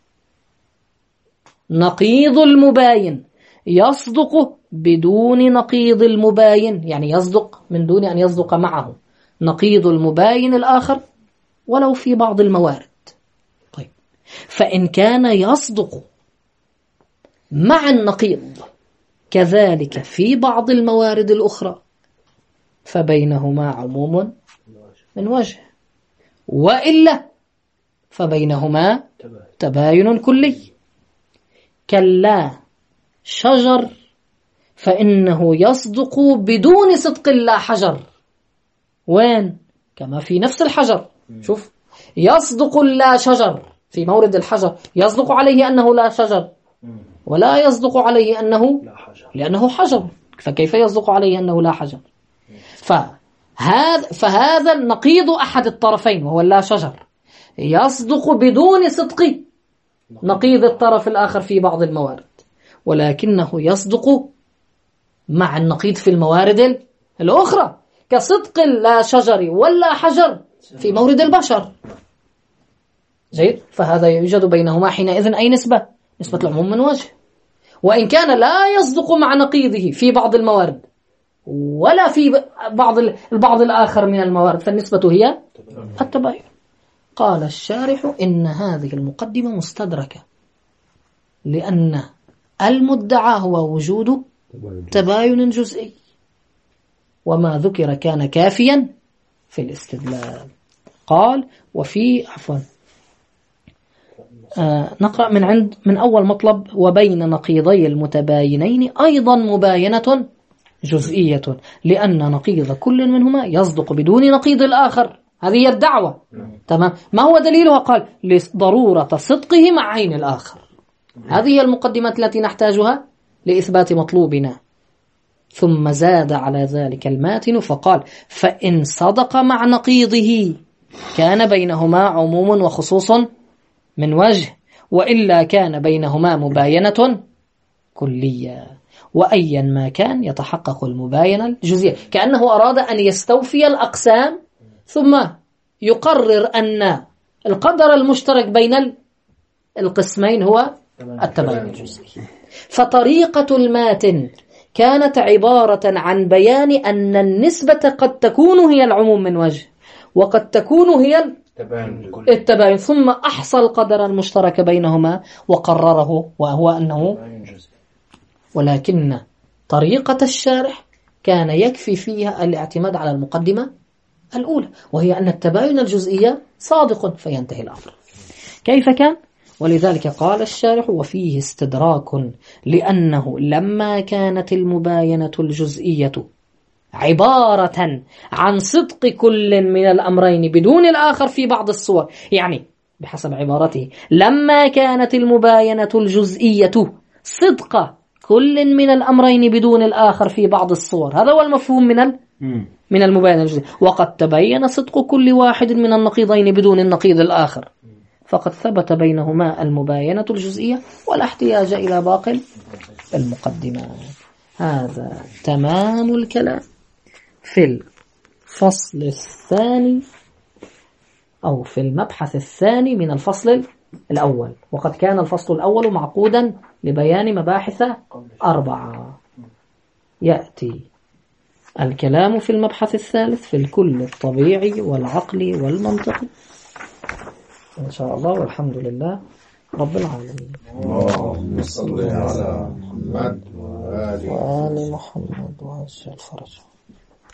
نقيض المباين يصدق بدون نقيض المباين، يعني يصدق من دون أن يصدق معه نقيض المباين الآخر ولو في بعض الموارد. طيب فإن كان يصدق مع النقيض كذلك في بعض الموارد الأخرى فبينهما عموم من وجه، وإلا فبينهما تباين كلي. كلا شجر فإنه يصدق بدون صدق لا حجر. وين؟ كما في نفس الحجر. شوف، يصدق لا شجر في مورد الحجر يصدق عليه أنه لا شجر ولا يصدق عليه أنه لأنه حجر، فكيف يصدق عليه أنه لا حجر؟ فهذا النقيض أحد الطرفين وهو اللا شجر يصدق بدون صدق نقيض الطرف الآخر في بعض الموارد، ولكنه يصدق مع النقيض في الموارد الأخرى كصدق لا شجر ولا حجر في مورد البشر. جيد. فهذا يوجد بينهما حينئذ أي نسبة العموم من وجه، وإن كان لا يصدق مع نقيضه في بعض الموارد ولا في البعض الآخر من الموارد، فالنسبة هي التباين. قال الشارح إن هذه المقدمة مستدركة، لأن المدعى هو وجود تباين جزئي، وما ذكر كان كافيا في الاستدلال. قال وفي نقرأ من أول مطلب: وبين نقيضي المتباينين أيضا مباينة جزئية، لأن نقيض كل منهما يصدق بدون نقيض الآخر. هذه هي الدعوة. تمام. ما هو دليلها؟ قال لضرورة صدقه مع عين الآخر. هذه هي المقدمة التي نحتاجها لإثبات مطلوبنا. ثم زاد على ذلك الماتن فقال: فإن صدق مع نقيضه كان بينهما عموم وخصوص من وجه، وإلا كان بينهما مباينة كلية، وأيا ما كان يتحقق المباينة الجزئية. كأنه أراد أن يستوفي الأقسام ثم يقرر أن القدر المشترك بين القسمين هو التباين الجزئي. فطريقة الماتن كانت عبارة عن بيان أن النسبة قد تكون هي العموم من وجه، وقد تكون هي التباين، ثم أحصى القدر المشترك بينهما وقرره، وهو أنه. ولكن طريقة الشارح كان يكفي فيها الاعتماد على المقدمة الأولى، وهي أن التباين الجزئية صادق، فينتهي الأمر. كيف كان؟ ولذلك قال الشارح: وفيه استدراك، لأنه لما كانت المباينة الجزئية عبارة عن صدق كل من الأمرين بدون الآخر في بعض الصور، يعني بحسب عبارته لما كانت المباينة الجزئية صدق كل من الأمرين بدون الآخر في بعض الصور، هذا هو المفهوم من المباينة الجزئية، وقد تبين صدق كل واحد من النقيضين بدون النقيض الآخر، فقد ثبت بينهما المباينة الجزئية ولا احتياج إلى باقي المقدمات. هذا تمام الكلام في الفصل الثاني أو في المبحث الثاني من الفصل الأول، وقد كان الفصل الأول معقودا لبيان مباحث 4. يأتي الكلام في المبحث الثالث في الكل الطبيعي والعقلي والمنطقي إن شاء الله، والحمد لله رب العالمين. اللهم صل على محمد وآل محمد وعجل فرجه.